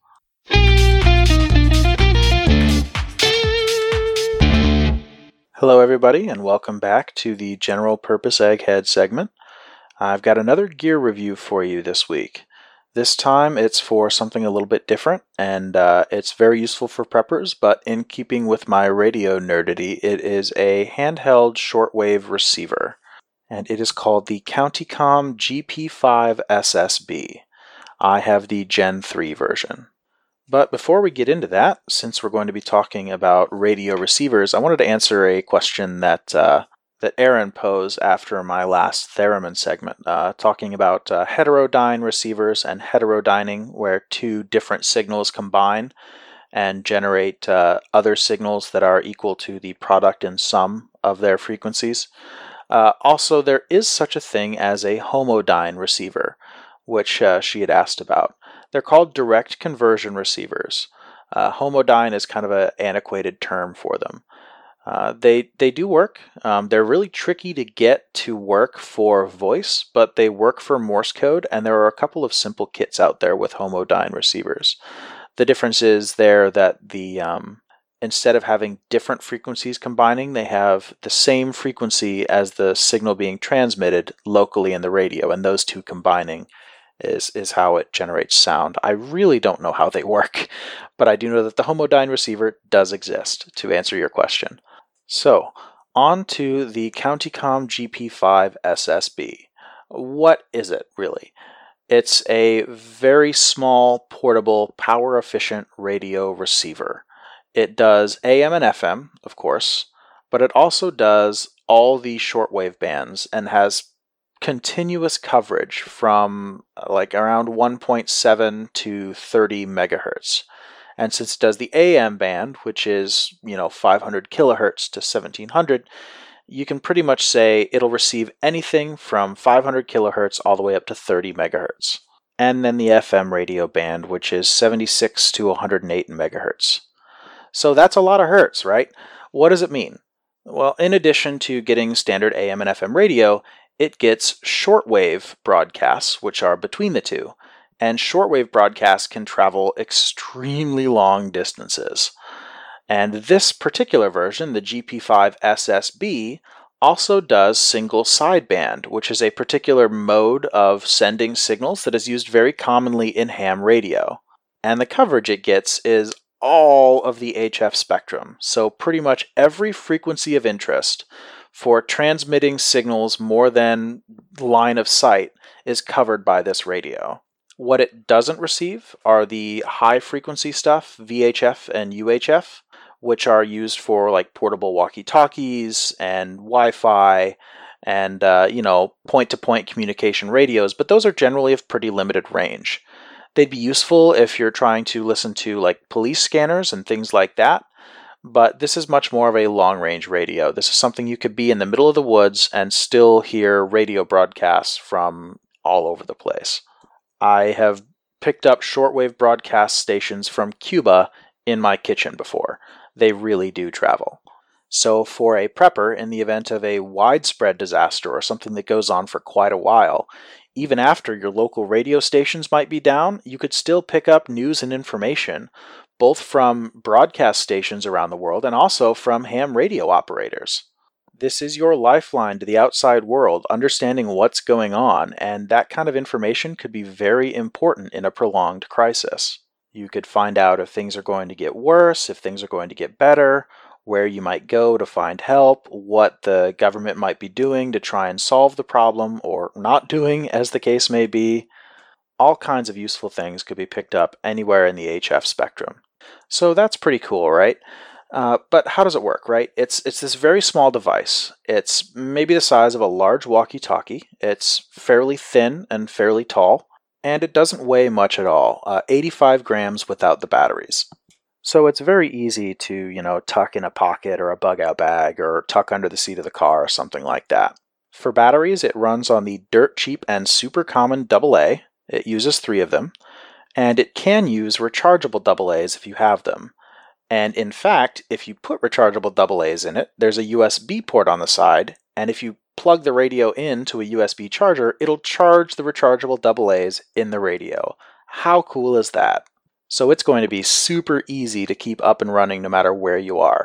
Hello everybody, and welcome back to the General Purpose Egghead segment. I've got another gear review for you this week. This time it's for something a little bit different, and uh, it's very useful for preppers, but in keeping with my radio nerdity, it is a handheld shortwave receiver, and it is called the Counticom G P five S S B. I have the Gen three version. But before we get into that, since we're going to be talking about radio receivers, I wanted to answer a question that uh, that Aaron posed after my last theremin segment, uh, talking about uh, heterodyne receivers and heterodyning, where two different signals combine and generate uh, other signals that are equal to the product and sum of their frequencies. Uh, also, there is such a thing as a homodyne receiver, which uh, she had asked about. They're called direct conversion receivers. Uh, homodyne is kind of an antiquated term for them. Uh, they they do work. Um, they're really tricky to get to work for voice, but they work for Morse code, and there are a couple of simple kits out there with homodyne receivers. The difference is there that the um, instead of having different frequencies combining, they have the same frequency as the signal being transmitted locally in the radio, and those two combining is is how it generates sound. I really don't know how they work, but I do know that the homodyne receiver does exist, to answer your question. So, on to the Counticom G P five S S B. What is it, really? It's a very small, portable, power-efficient radio receiver. It does A M and F M, of course, but it also does all the shortwave bands and has continuous coverage from like around one point seven to thirty megahertz. And since it does the A M band, which is, you know, five hundred kilohertz to seventeen hundred, you can pretty much say it'll receive anything from five hundred kilohertz all the way up to thirty megahertz. And then the F M radio band, which is seventy-six to one hundred eight megahertz. So that's a lot of hertz, right? What does it mean? Well, in addition to getting standard A M and F M radio, it gets shortwave broadcasts, which are between the two. And shortwave broadcasts can travel extremely long distances. And this particular version, the G P five S S B, also does single sideband, which is a particular mode of sending signals that is used very commonly in ham radio. And the coverage it gets is all of the H F spectrum, so pretty much every frequency of interest for transmitting signals more than line of sight is covered by this radio. What it doesn't receive are the high frequency stuff, V H F and U H F, which are used for like portable walkie-talkies and Wi-Fi and, uh, you know, point-to-point communication radios, but those are generally of pretty limited range. They'd be useful if you're trying to listen to like police scanners and things like that, but this is much more of a long-range radio. This is something you could be in the middle of the woods and still hear radio broadcasts from all over the place. I have picked up shortwave broadcast stations from Cuba in my kitchen before. They really do travel. So for a prepper, in the event of a widespread disaster or something that goes on for quite a while, even after your local radio stations might be down, you could still pick up news and information, both from broadcast stations around the world and also from ham radio operators. This is your lifeline to the outside world, understanding what's going on, and that kind of information could be very important in a prolonged crisis. You could find out if things are going to get worse, if things are going to get better, where you might go to find help, what the government might be doing to try and solve the problem, or not doing, as the case may be. All kinds of useful things could be picked up anywhere in the H F spectrum. So that's pretty cool, right? Uh, but how does it work, right? It's it's this very small device. It's maybe the size of a large walkie-talkie. It's fairly thin and fairly tall, and it doesn't weigh much at all. Uh, eighty-five grams without the batteries. So it's very easy to, you know, tuck in a pocket or a bug-out bag or tuck under the seat of the car or something like that. For batteries, it runs on the dirt cheap and super common double A. It uses three of them, and it can use rechargeable double A's if you have them. And in fact, if you put rechargeable double A's in it, there's a U S B port on the side, and if you plug the radio into a U S B charger, it'll charge the rechargeable double A's in the radio. How cool is that? So it's going to be super easy to keep up and running no matter where you are.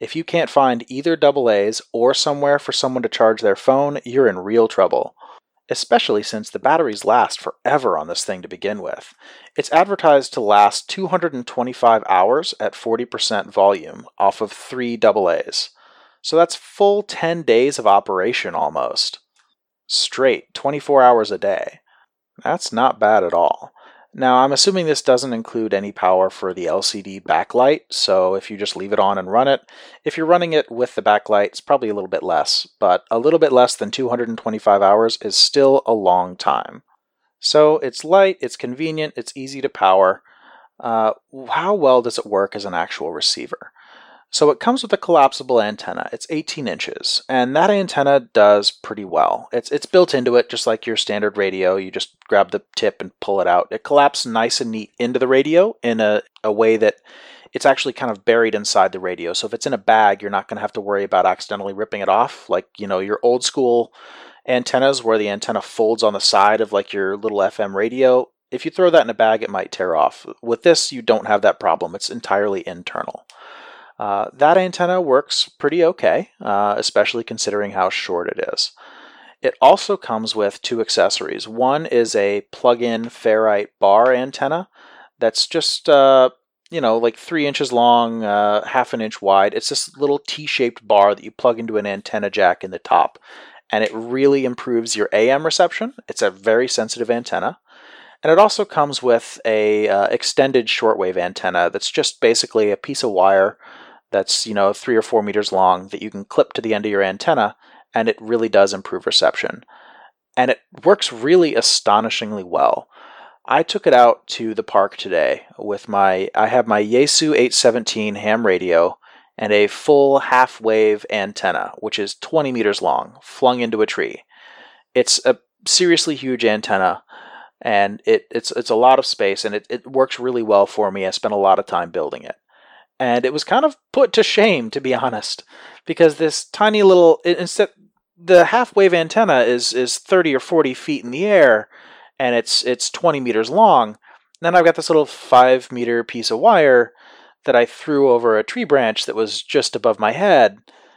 If you can't find either double A's or somewhere for someone to charge their phone, you're in real trouble. Especially since the batteries last forever on this thing to begin with. It's advertised to last two hundred twenty-five hours at forty percent volume off of three double A's. So that's full ten days of operation almost. Straight, twenty-four hours a day. That's not bad at all. Now, I'm assuming this doesn't include any power for the L C D backlight, so if you just leave it on and run it, if you're running it with the backlight, it's probably a little bit less, but a little bit less than two hundred twenty-five hours is still a long time. So it's light, it's convenient, it's easy to power. Uh, how well does it work as an actual receiver? So it comes with a collapsible antenna. It's eighteen inches, and that antenna does pretty well. It's it's built into it just like your standard radio. You just grab the tip and pull it out. It collapses nice and neat into the radio in a, a way that it's actually kind of buried inside the radio. So if it's in a bag, you're not going to have to worry about accidentally ripping it off, like, you know, your old school antennas where the antenna folds on the side of like your little F M radio. If you throw that in a bag, it might tear off. With this, you don't have that problem. It's entirely internal. Uh, that antenna works pretty okay, uh, especially considering how short it is. It also comes with two accessories. One is a plug-in ferrite bar antenna that's just, uh, you know, like three inches long, uh, half an inch wide. It's this little T-shaped bar that you plug into an antenna jack in the top, and it really improves your A M reception. It's a very sensitive antenna. And it also comes with a uh, extended shortwave antenna that's just basically a piece of wire that's, you know, three or four meters long that you can clip to the end of your antenna, and it really does improve reception. And it works really astonishingly well. I took it out to the park today with my, I have my Yaesu eight seventeen ham radio and a full half-wave antenna, which is twenty meters long, flung into a tree. It's a seriously huge antenna, and it, it's it's a lot of space, and it, it works really well for me. I spent a lot of time building it. And it was kind of put to shame, to be honest, because this tiny little, instead, the half-wave antenna is is thirty or forty feet in the air, and it's it's twenty meters long. And then I've got this little five meter piece of wire that I threw over a tree branch that was just above my head.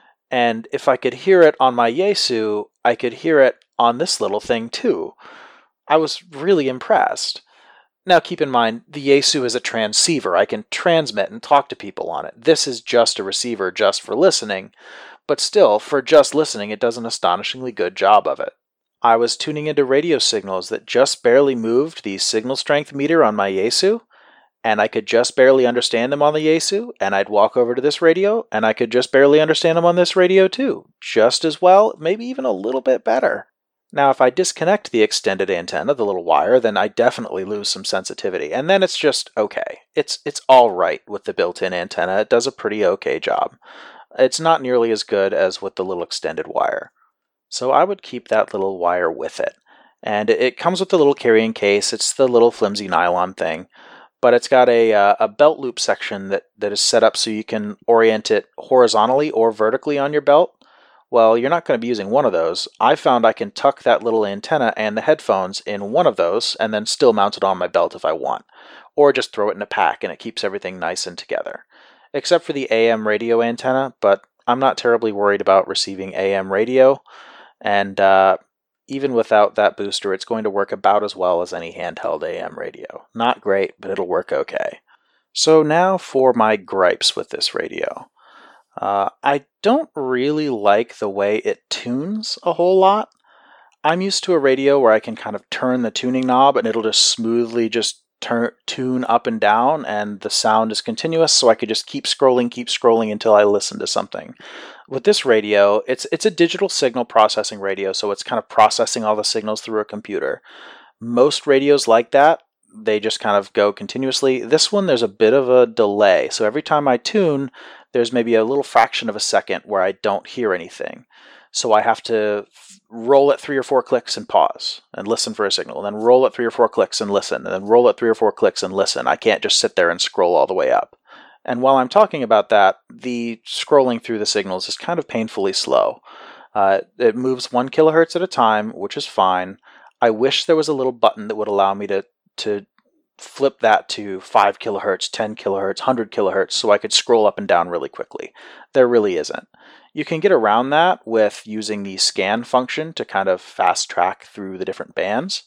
And if I could hear it on my Yaesu, I could hear it on this little thing too. I was really impressed. Now keep in mind, the Yaesu is a transceiver. I can transmit and talk to people on it. This is just a receiver just for listening, but still, for just listening, it does an astonishingly good job of it. I was tuning into radio signals that just barely moved the signal strength meter on my Yaesu, and I could just barely understand them on the Yaesu, and I'd walk over to this radio, and I could just barely understand them on this radio too. Just as well, maybe even a little bit better. Now, if I disconnect the extended antenna, the little wire, then I definitely lose some sensitivity, and then it's just okay. It's it's all right with the built-in antenna. It does a pretty okay job. It's not nearly as good as with the little extended wire. So I would keep that little wire with it. And it comes with the little carrying case. It's the little flimsy nylon thing, but it's got a uh, a belt loop section that, that is set up so you can orient it horizontally or vertically on your belt. Well, you're not going to be using one of those. I found I can tuck that little antenna and the headphones in one of those and then still mount it on my belt if I want. Or just throw it in a pack and it keeps everything nice and together. Except for the A M radio antenna, but I'm not terribly worried about receiving A M radio. And uh, even without that booster, it's going to work about as well as any handheld A M radio. Not great, but it'll work okay. So now for my gripes with this radio. Uh, I don't really like the way it tunes a whole lot. I'm used to a radio where I can kind of turn the tuning knob and it'll just smoothly just turn tune up and down, and the sound is continuous, so I could just keep scrolling, keep scrolling until I listen to something. With this radio, it's it's a digital signal processing radio, so it's kind of processing all the signals through a computer. Most radios like that, they just kind of go continuously. This one, there's a bit of a delay, so every time I tune, there's maybe a little fraction of a second where I don't hear anything. So I have to roll it three or four clicks and pause and listen for a signal, and then roll it three or four clicks and listen, and then roll it three or four clicks and listen. I can't just sit there and scroll all the way up. And while I'm talking about that, the scrolling through the signals is kind of painfully slow. Uh, it moves one kilohertz at a time, which is fine. I wish there was a little button that would allow me to, to flip that to five kilohertz, ten kilohertz, one hundred kilohertz so I could scroll up and down really quickly. There really isn't. You can get around that with using the scan function to kind of fast track through the different bands,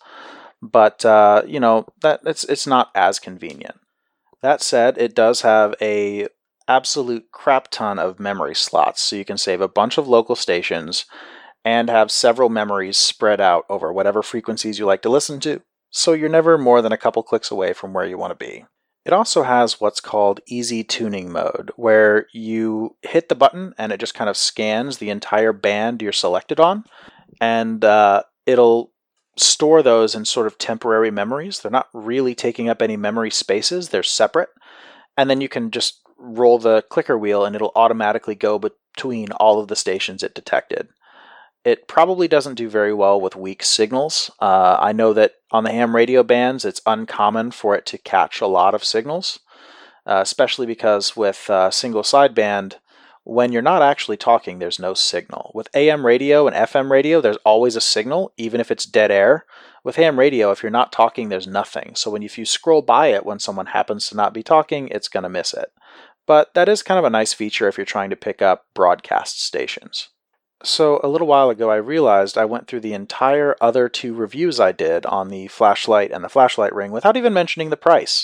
but uh, you know, that it's it's not as convenient. That said, it does have a absolute crap ton of memory slots, so you can save a bunch of local stations and have several memories spread out over whatever frequencies you like to listen to, so you're never more than a couple clicks away from where you want to be. It also has what's called easy tuning mode, where you hit the button and it just kind of scans the entire band you're selected on, and uh, it'll store those in sort of temporary memories. They're not really taking up any memory spaces, they're separate, and then you can just roll the clicker wheel and it'll automatically go between all of the stations it detected. It probably doesn't do very well with weak signals. Uh, I know that on the ham radio bands, it's uncommon for it to catch a lot of signals, uh, especially because with uh, single sideband, when you're not actually talking, there's no signal. With A M radio and F M radio, there's always a signal, even if it's dead air. With ham radio, if you're not talking, there's nothing. So when if you scroll by it when someone happens to not be talking, it's going to miss it. But that is kind of a nice feature if you're trying to pick up broadcast stations. So a little while ago, I realized I went through the entire other two reviews I did on the flashlight and the flashlight ring without even mentioning the price.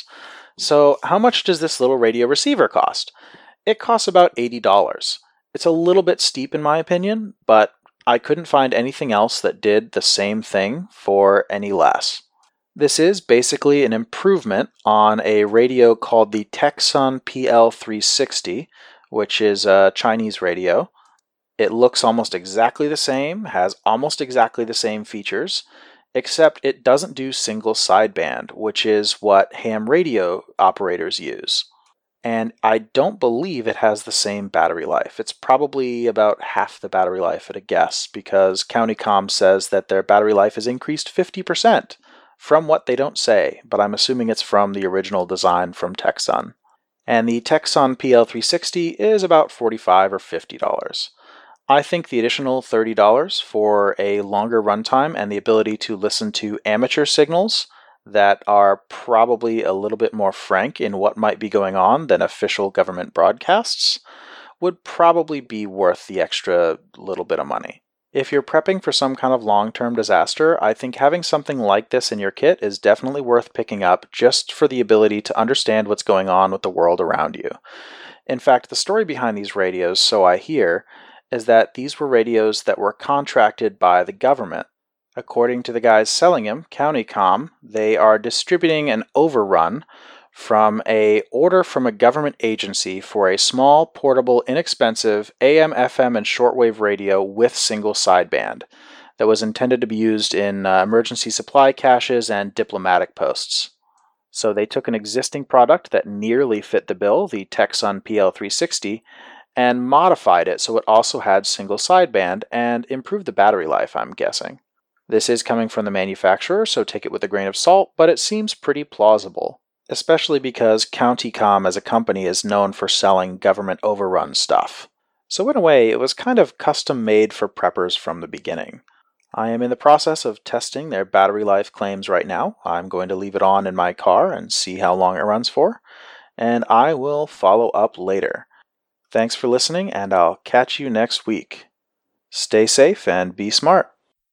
So how much does this little radio receiver cost? It costs about eighty dollars. It's a little bit steep in my opinion, but I couldn't find anything else that did the same thing for any less. This is basically an improvement on a radio called the Tecsun P L three sixty, which is a Chinese radio. It looks almost exactly the same, has almost exactly the same features, except it doesn't do single sideband, which is what ham radio operators use. And I don't believe it has the same battery life. It's probably about half the battery life at a guess, because Countycom says that their battery life has increased fifty percent from what they don't say, but I'm assuming it's from the original design from Tecsun. And the Tecsun P L three sixty is about forty-five dollars or fifty dollars. I think the additional thirty dollars for a longer runtime and the ability to listen to amateur signals that are probably a little bit more frank in what might be going on than official government broadcasts would probably be worth the extra little bit of money. If you're prepping for some kind of long-term disaster, I think having something like this in your kit is definitely worth picking up just for the ability to understand what's going on with the world around you. In fact, the story behind these radios, so I hear, is that these were radios that were contracted by the government. According to the guys selling them, Countycom, they are distributing an overrun from a order from a government agency for a small, portable, inexpensive A M, F M, and shortwave radio with single sideband that was intended to be used in uh, emergency supply caches and diplomatic posts. So they took an existing product that nearly fit the bill, the Tecsun P L three sixty, and modified it so it also had single sideband and improved the battery life, I'm guessing. This is coming from the manufacturer, so take it with a grain of salt, but it seems pretty plausible, especially because Countycom as a company is known for selling government overrun stuff. So in a way, it was kind of custom made for preppers from the beginning. I am in the process of testing their battery life claims right now. I'm going to leave it on in my car and see how long it runs for, and I will follow up later. Thanks for listening, and I'll catch you next week. Stay safe and be smart.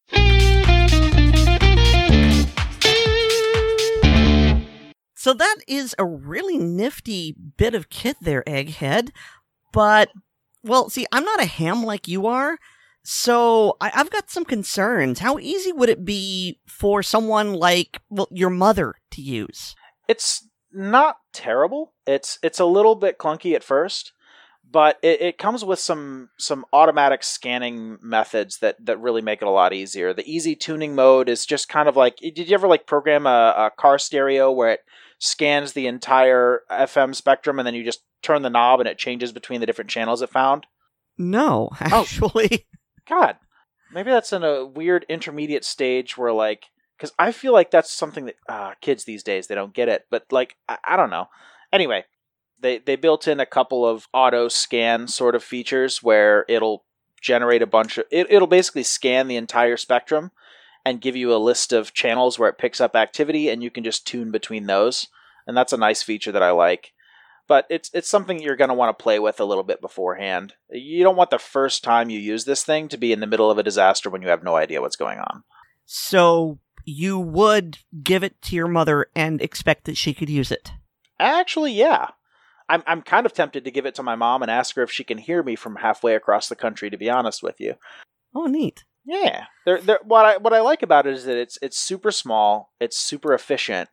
So that is a really nifty bit of kit there, Egghead. But, well, see, I'm not a ham like you are, so I- I've got some concerns. How easy would it be for someone like, well, your mother to use? It's not terrible. It's it's a little bit clunky at first, but it, it comes with some some automatic scanning methods that, that really make it a lot easier. The easy tuning mode is just kind of like, did you ever like program a, a car stereo where it scans the entire F M spectrum and then you just turn the knob and it changes between the different channels it found? No, actually. Oh, God, maybe that's in a weird intermediate stage where like, because I feel like that's something that uh, kids these days, they don't get it, but like, I, I don't know. Anyway, they, they built in a couple of auto scan sort of features where it'll generate a bunch of, it, it'll basically scan the entire spectrum and give you a list of channels where it picks up activity, and you can just tune between those. And that's a nice feature that I like. But it's it's something you're going to want to play with a little bit beforehand. You don't want the first time you use this thing to be in the middle of a disaster when you have no idea what's going on. So you would give it to your mother and expect that she could use it? Actually, yeah. I'm I'm kind of tempted to give it to my mom and ask her if she can hear me from halfway across the country, to be honest with you. Oh, neat. Yeah. They're, they're, what I what I like about it is that it's it's super small, it's super efficient,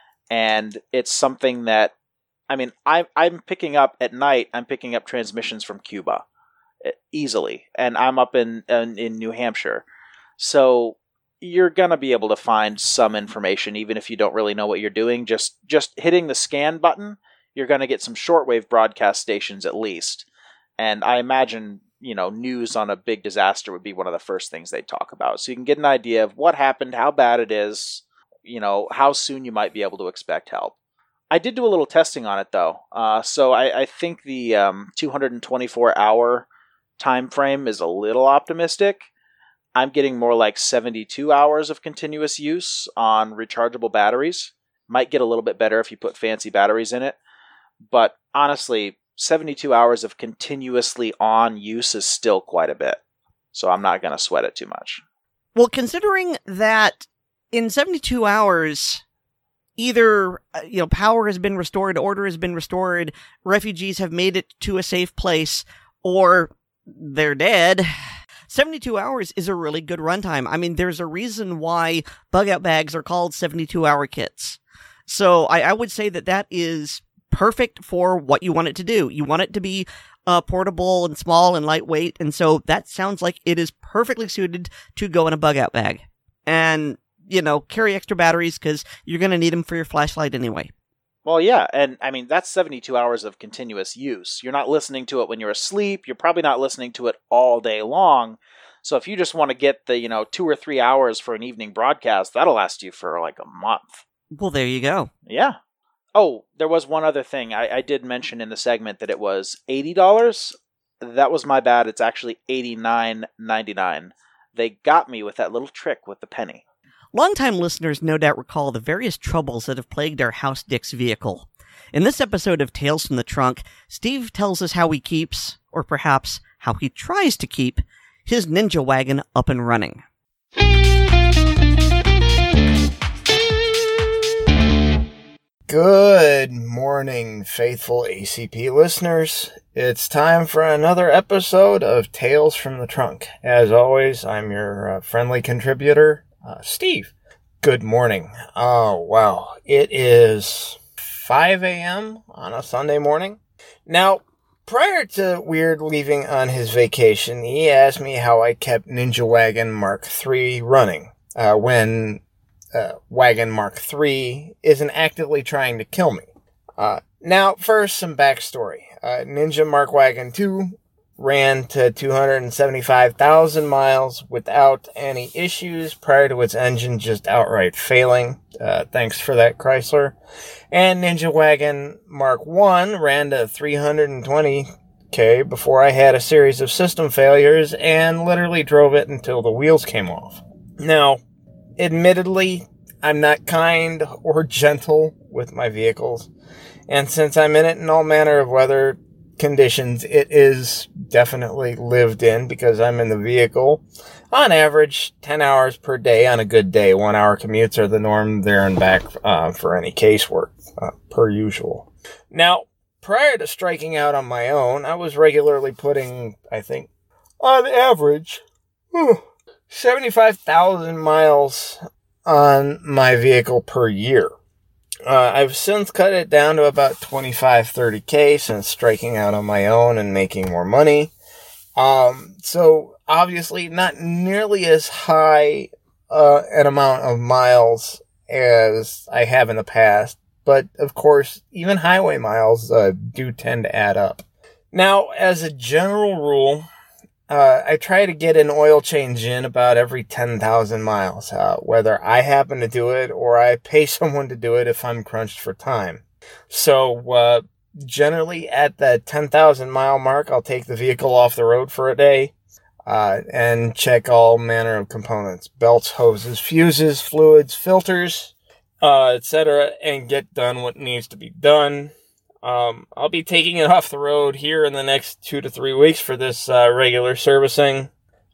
and it's something that, I mean, I'm, I'm picking up at night, I'm picking up transmissions from Cuba easily, and I'm up in, in, in New Hampshire. So you're going to be able to find some information, even if you don't really know what you're doing. Just, just hitting the scan button, you're going to get some shortwave broadcast stations at least. And I imagine, you know, news on a big disaster would be one of the first things they'd talk about. So you can get an idea of what happened, how bad it is, you know, how soon you might be able to expect help. I did do a little testing on it, though. Uh, so I, I think the um, two hundred twenty-four hour time frame is a little optimistic. I'm getting more like seventy-two hours of continuous use on rechargeable batteries. Might get a little bit better if you put fancy batteries in it. But honestly, seventy-two hours of continuously on use is still quite a bit. So I'm not going to sweat it too much. Well, considering that in seventy-two hours, either you know power has been restored, order has been restored, refugees have made it to a safe place, or they're dead. seventy-two hours is a really good runtime. I mean, there's a reason why bug-out bags are called seventy-two hour kits. So I, I would say that that is perfect for what you want it to do. You want it to be uh, portable and small and lightweight, and so that sounds like it is perfectly suited to go in a bug-out bag. And, you know, carry extra batteries because you're going to need them for your flashlight anyway. Well, yeah, and I mean, that's seventy-two hours of continuous use. You're not listening to it when you're asleep. You're probably not listening to it all day long. So if you just want to get the, you know, two or three hours for an evening broadcast, that'll last you for like a month. Well, there you go. Yeah. Oh, there was one other thing. I, I did mention in the segment that it was eighty dollars. That was my bad. It's actually eighty-nine ninety-nine. They got me with that little trick with the penny. Longtime listeners no doubt recall the various troubles that have plagued our House Dix vehicle. In this episode of Tales from the Trunk, Steve tells us how he keeps, or perhaps how he tries to keep, his Ninja Wagon up and running. Good morning, faithful A C P listeners. It's time for another episode of Tales from the Trunk. As always, I'm your uh, friendly contributor, uh, Steve. Good morning. Oh, wow. It is five a.m. on a Sunday morning. Now, prior to Weird leaving on his vacation, he asked me how I kept Ninja Wagon Mark three running uh, when uh, Wagon Mark three isn't actively trying to kill me. Uh, now, first, some backstory. Uh, Ninja Mark Wagon two ran to two hundred seventy-five thousand miles without any issues prior to its engine just outright failing. Uh, thanks for that, Chrysler. And Ninja Wagon Mark one ran to three hundred twenty thousand before I had a series of system failures and literally drove it until the wheels came off. Now, admittedly, I'm not kind or gentle with my vehicles, and since I'm in it in all manner of weather conditions, it is definitely lived in because I'm in the vehicle. On average, ten hours per day on a good day. One hour commutes are the norm there and back uh, for any casework, uh, per usual. Now, prior to striking out on my own, I was regularly putting, I think, on average, whew, seventy-five thousand miles on my vehicle per year. Uh, I've since cut it down to about twenty-five, thirty K since striking out on my own and making more money. Um, so obviously not nearly as high uh, an amount of miles as I have in the past, but of course even highway miles uh, do tend to add up. Now, as a general rule, Uh, I try to get an oil change in about every ten thousand miles, uh, whether I happen to do it or I pay someone to do it if I'm crunched for time. So, uh, generally at the ten thousand mile mark, I'll take the vehicle off the road for a day. uh, and check all manner of components, belts, hoses, fuses, fluids, filters, uh, et cetera, and get done what needs to be done. Um, I'll be taking it off the road here in the next two to three weeks for this uh, regular servicing.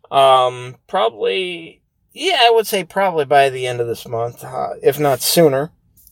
Um, probably, yeah, I would say probably by the end of this month, uh, if not sooner.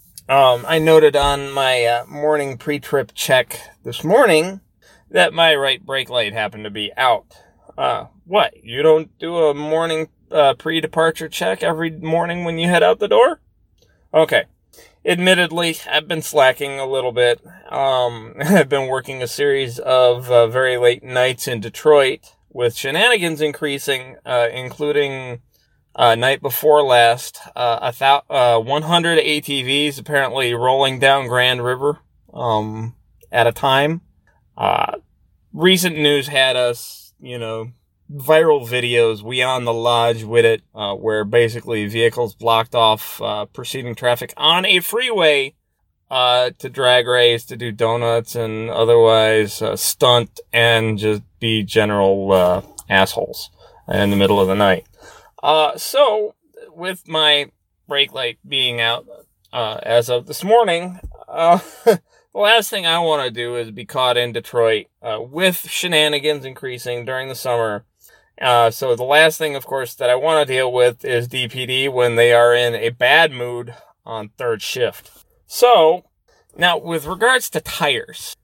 Um, I noted on my uh, morning pre-trip check this morning that my right brake light happened to be out. Uh, what? You don't do a morning uh, pre-departure check every morning when you head out the door? Okay. Admittedly, I've been slacking a little bit. Um, I've been working a series of uh, very late nights in Detroit with shenanigans increasing, uh, including uh, night before last, uh, a thou- uh, one hundred A T Vs apparently rolling down Grand River um, at a time. Uh, recent news had us, you know, viral videos, we on the lodge with it, uh, where basically vehicles blocked off uh, proceeding traffic on a freeway uh, to drag race, to do donuts, and otherwise uh, stunt and just be general uh, assholes in the middle of the night. Uh, so, with my brake light being out uh, as of this morning, uh, the last thing I want to do is be caught in Detroit uh, with shenanigans increasing during the summer. Uh, so the last thing, of course, that I want to deal with is D P D when they are in a bad mood on third shift. So, now, with regards to tires,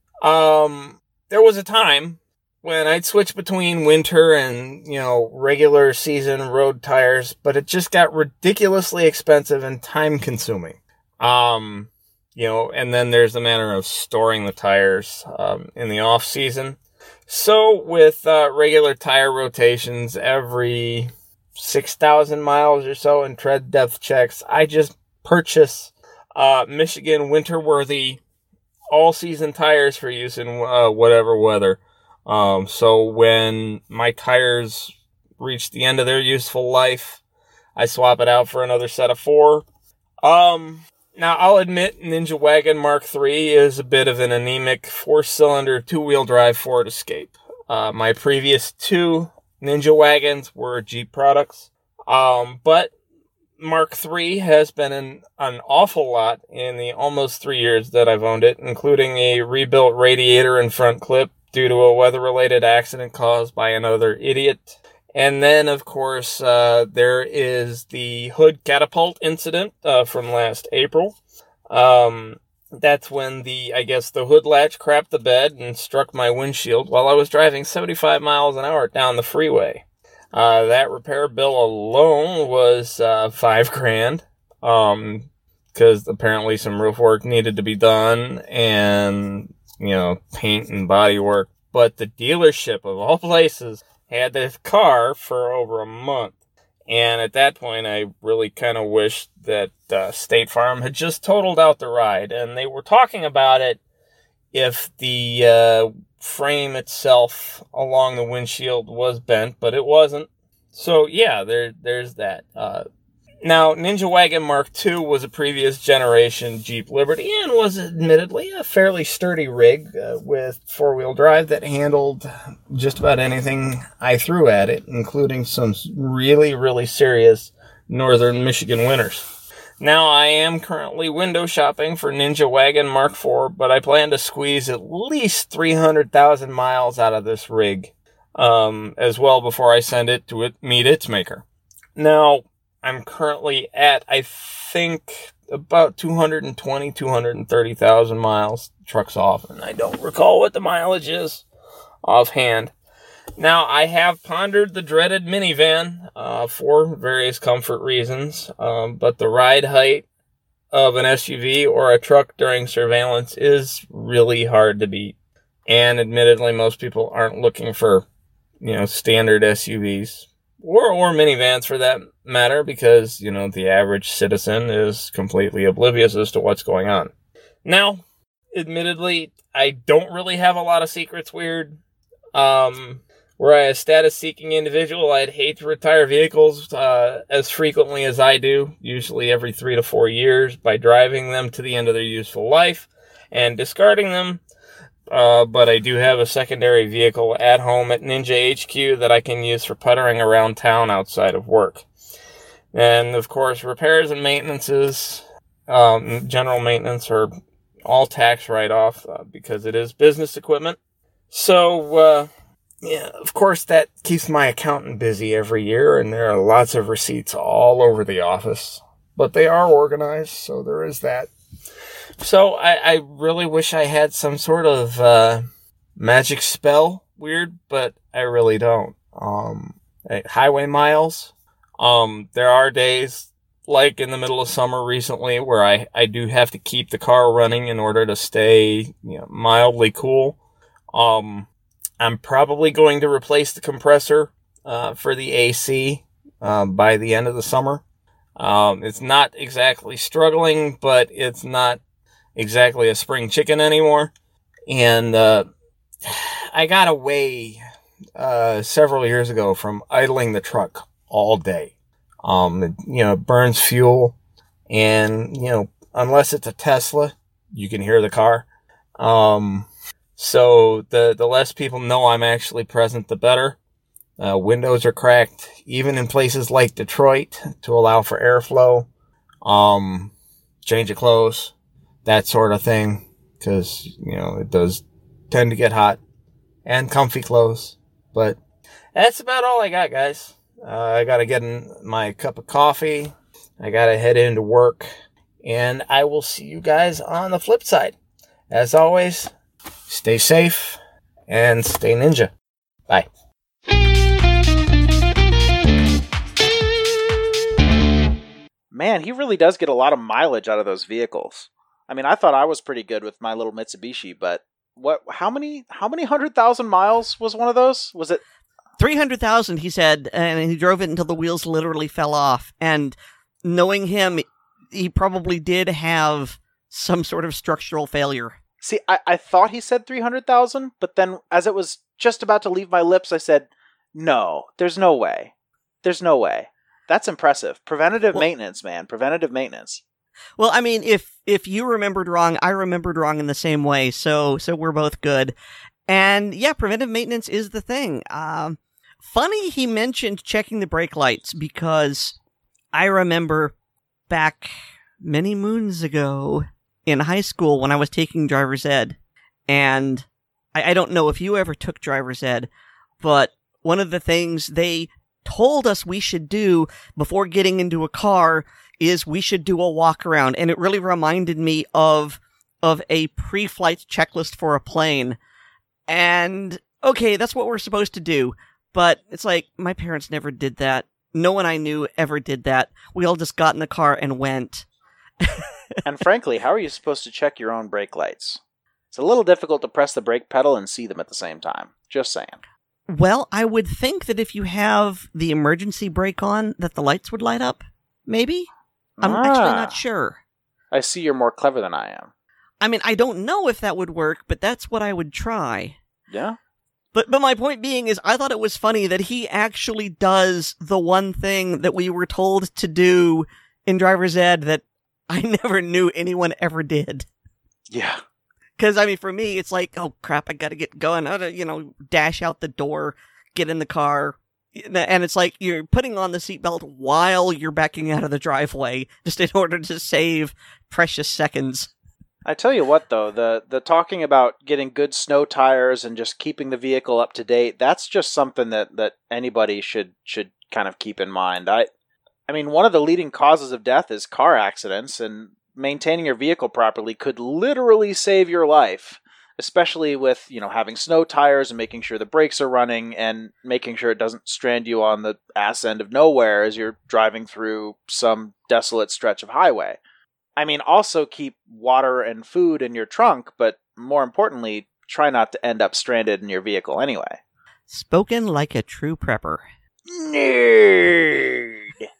um, there was a time when I'd switch between winter and, you know, regular season road tires, but it just got ridiculously expensive and time consuming. Um, you know, and then there's the matter of storing the tires, um, in the off season. So with, uh, regular tire rotations every six thousand miles or so and tread depth checks, I just purchase, uh, Michigan winter-worthy all-season tires for use in, uh, whatever weather. Um, so when my tires reach the end of their useful life, I swap it out for another set of four. Um, now I'll admit Ninja Wagon Mark three is a bit of an anemic four-cylinder two-wheel drive Ford Escape. Uh, my previous two Ninja Wagons were Jeep products. Um, but Mark three has been an, an awful lot in the almost three years that I've owned it, including a rebuilt radiator and front clip due to a weather-related accident caused by another idiot. And then, of course, uh, there is the hood catapult incident uh, from last April. Um, that's when the, I guess, the hood latch crapped the bed and struck my windshield while I was driving seventy-five miles an hour down the freeway. Uh, that repair bill alone was uh, five grand, um, because apparently some roof work needed to be done and, you know, paint and body work. But the dealership, of all places, had this car for over a month. And at that point, I really kind of wished that uh, State Farm had just totaled out the ride. And they were talking about it if the uh, frame itself along the windshield was bent, but it wasn't. So, yeah, there, there's that. Uh, now, Ninja Wagon Mark two was a previous generation Jeep Liberty and was admittedly a fairly sturdy rig uh, with four-wheel drive that handled just about anything I threw at it, including some really, really serious northern Michigan winters. Now, I am currently window shopping for Ninja Wagon Mark four, but I plan to squeeze at least three hundred thousand miles out of this rig um, as well before I send it to it, meet its maker. Now, I'm currently at, I think, about two hundred twenty, two hundred thirty thousand miles. Truck's off, and I don't recall what the mileage is offhand. Now, I have pondered the dreaded minivan uh, for various comfort reasons, um, but the ride height of an S U V or a truck during surveillance is really hard to beat. And admittedly, most people aren't looking for, you know, standard S U Vs. Or, or minivans for that matter, because, you know, the average citizen is completely oblivious as to what's going on. Now, admittedly, I don't really have a lot of secrets weird. Um, were I a status-seeking individual, I'd hate to retire vehicles uh, as frequently as I do, usually every three to four years, by driving them to the end of their useful life and discarding them. uh, but I do have a secondary vehicle at home at Ninja H Q that I can use for puttering around town outside of work. And, of course, repairs and maintenances, um, general maintenance are all tax write-off uh, because it is business equipment. So, uh, yeah, of course, that keeps my accountant busy every year, and there are lots of receipts all over the office. But they are organized, so there is that. So I, I really wish I had some sort of uh, magic spell. Weird, but I really don't. Um, highway miles. Um, there are days, like in the middle of summer recently, where I, I do have to keep the car running in order to stay, you know, mildly cool. Um, I'm probably going to replace the compressor uh, for the A C uh, by the end of the summer. Um, it's not exactly struggling, but it's not exactly a spring chicken anymore. And uh, I got away uh, several years ago from idling the truck all day. Um, it, you know, it burns fuel, and, you know, unless it's a Tesla, you can hear the car. Um, so the, the less people know I'm actually present, the better. Uh, windows are cracked, even in places like Detroit, to allow for airflow. Um, change of clothes, that sort of thing, because, you know, it does tend to get hot. And comfy clothes. But that's about all I got, guys. Uh, I gotta get in my cup of coffee. I gotta head into work. And I will see you guys on the flip side. As always, stay safe and stay ninja. Bye. Man, he really does get a lot of mileage out of those vehicles. I mean, I thought I was pretty good with my little Mitsubishi, but what? How many? How many hundred thousand miles was one of those? Was it three hundred thousand? He said, and he drove it until the wheels literally fell off. And knowing him, he probably did have some sort of structural failure. See, I, I thought he said three hundred thousand, but then as it was just about to leave my lips, I said, "No, there's no way. There's no way." That's impressive. Preventative well, maintenance, man. Preventative maintenance. Well, I mean, if if you remembered wrong, I remembered wrong in the same way, so so we're both good. And yeah, preventive maintenance is the thing. Um, funny he mentioned checking the brake lights, because I remember back many moons ago in high school when I was taking driver's ed, and I, I don't know if you ever took driver's ed, but one of the things they told us we should do before getting into a car is we should do a walk around. And it really reminded me of of a pre-flight checklist for a plane. And okay, that's what we're supposed to do. But it's like, my parents never did that. No one I knew ever did that. We all just got in the car and went. And frankly, how are you supposed to check your own brake lights? It's a little difficult to press the brake pedal and see them at the same time. Just saying. Well, I would think that if you have the emergency brake on, that the lights would light up. Maybe? I'm ah, actually not sure. I see you're more clever than I am. I mean, I don't know if that would work, but that's what I would try. Yeah? But but my point being is, I thought it was funny that he actually does the one thing that we were told to do in driver's ed that I never knew anyone ever did. Yeah. Because, I mean, for me, it's like, oh, crap, I gotta get going. I gotta, you know, dash out the door, get in the car. And it's like you're putting on the seatbelt while you're backing out of the driveway, just in order to save precious seconds. I tell you what, though, the, the talking about getting good snow tires and just keeping the vehicle up to date, that's just something that, that anybody should should kind of keep in mind. I, I mean, one of the leading causes of death is car accidents, and maintaining your vehicle properly could literally save your life, especially with, you know, having snow tires and making sure the brakes are running and making sure it doesn't strand you on the ass end of nowhere as you're driving through some desolate stretch of highway. I mean, also keep water and food in your trunk, but more importantly, try not to end up stranded in your vehicle anyway. Spoken like a true prepper. Nerd!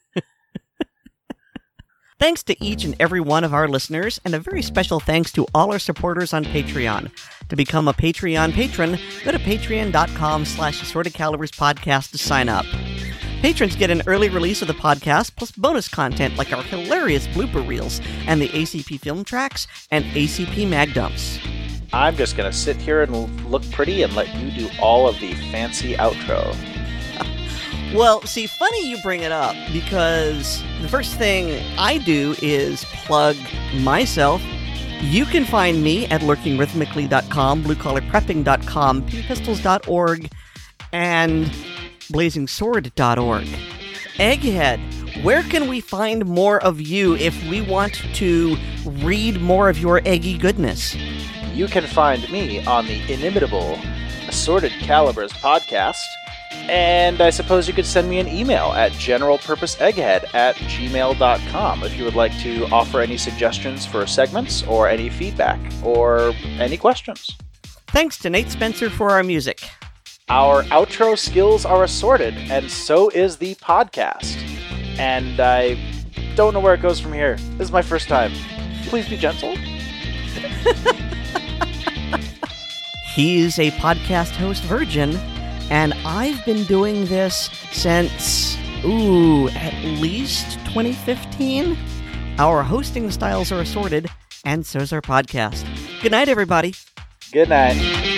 Thanks to each and every one of our listeners, and a very special thanks to all our supporters on Patreon. To become a Patreon patron, go to patreon.com slash Assorted Calibers podcast to sign up. Patrons get an early release of the podcast, plus bonus content like our hilarious blooper reels and the A C P film tracks and A C P mag dumps. I'm just going to sit here and look pretty and let you do all of the fancy outro. Well, see, funny you bring it up, because the first thing I do is plug myself. You can find me at lurking rhythmically dot com, blue collar prepping dot com, p pistols dot org, and blazing sword dot org. Egghead, where can we find more of you if we want to read more of your eggy goodness? You can find me on the inimitable Assorted Calibers podcast. And I suppose you could send me an email at generalpurposeegghead at gmail dot com if you would like to offer any suggestions for segments or any feedback or any questions. Thanks to Nate Spencer for our music. Our outro skills are assorted, and so is the podcast. And I don't know where it goes from here. This is my first time. Please be gentle. He's a podcast host virgin. And I've been doing this since, ooh, at least twenty fifteen. Our hosting styles are assorted, and so's our podcast. Good night, everybody. Good night.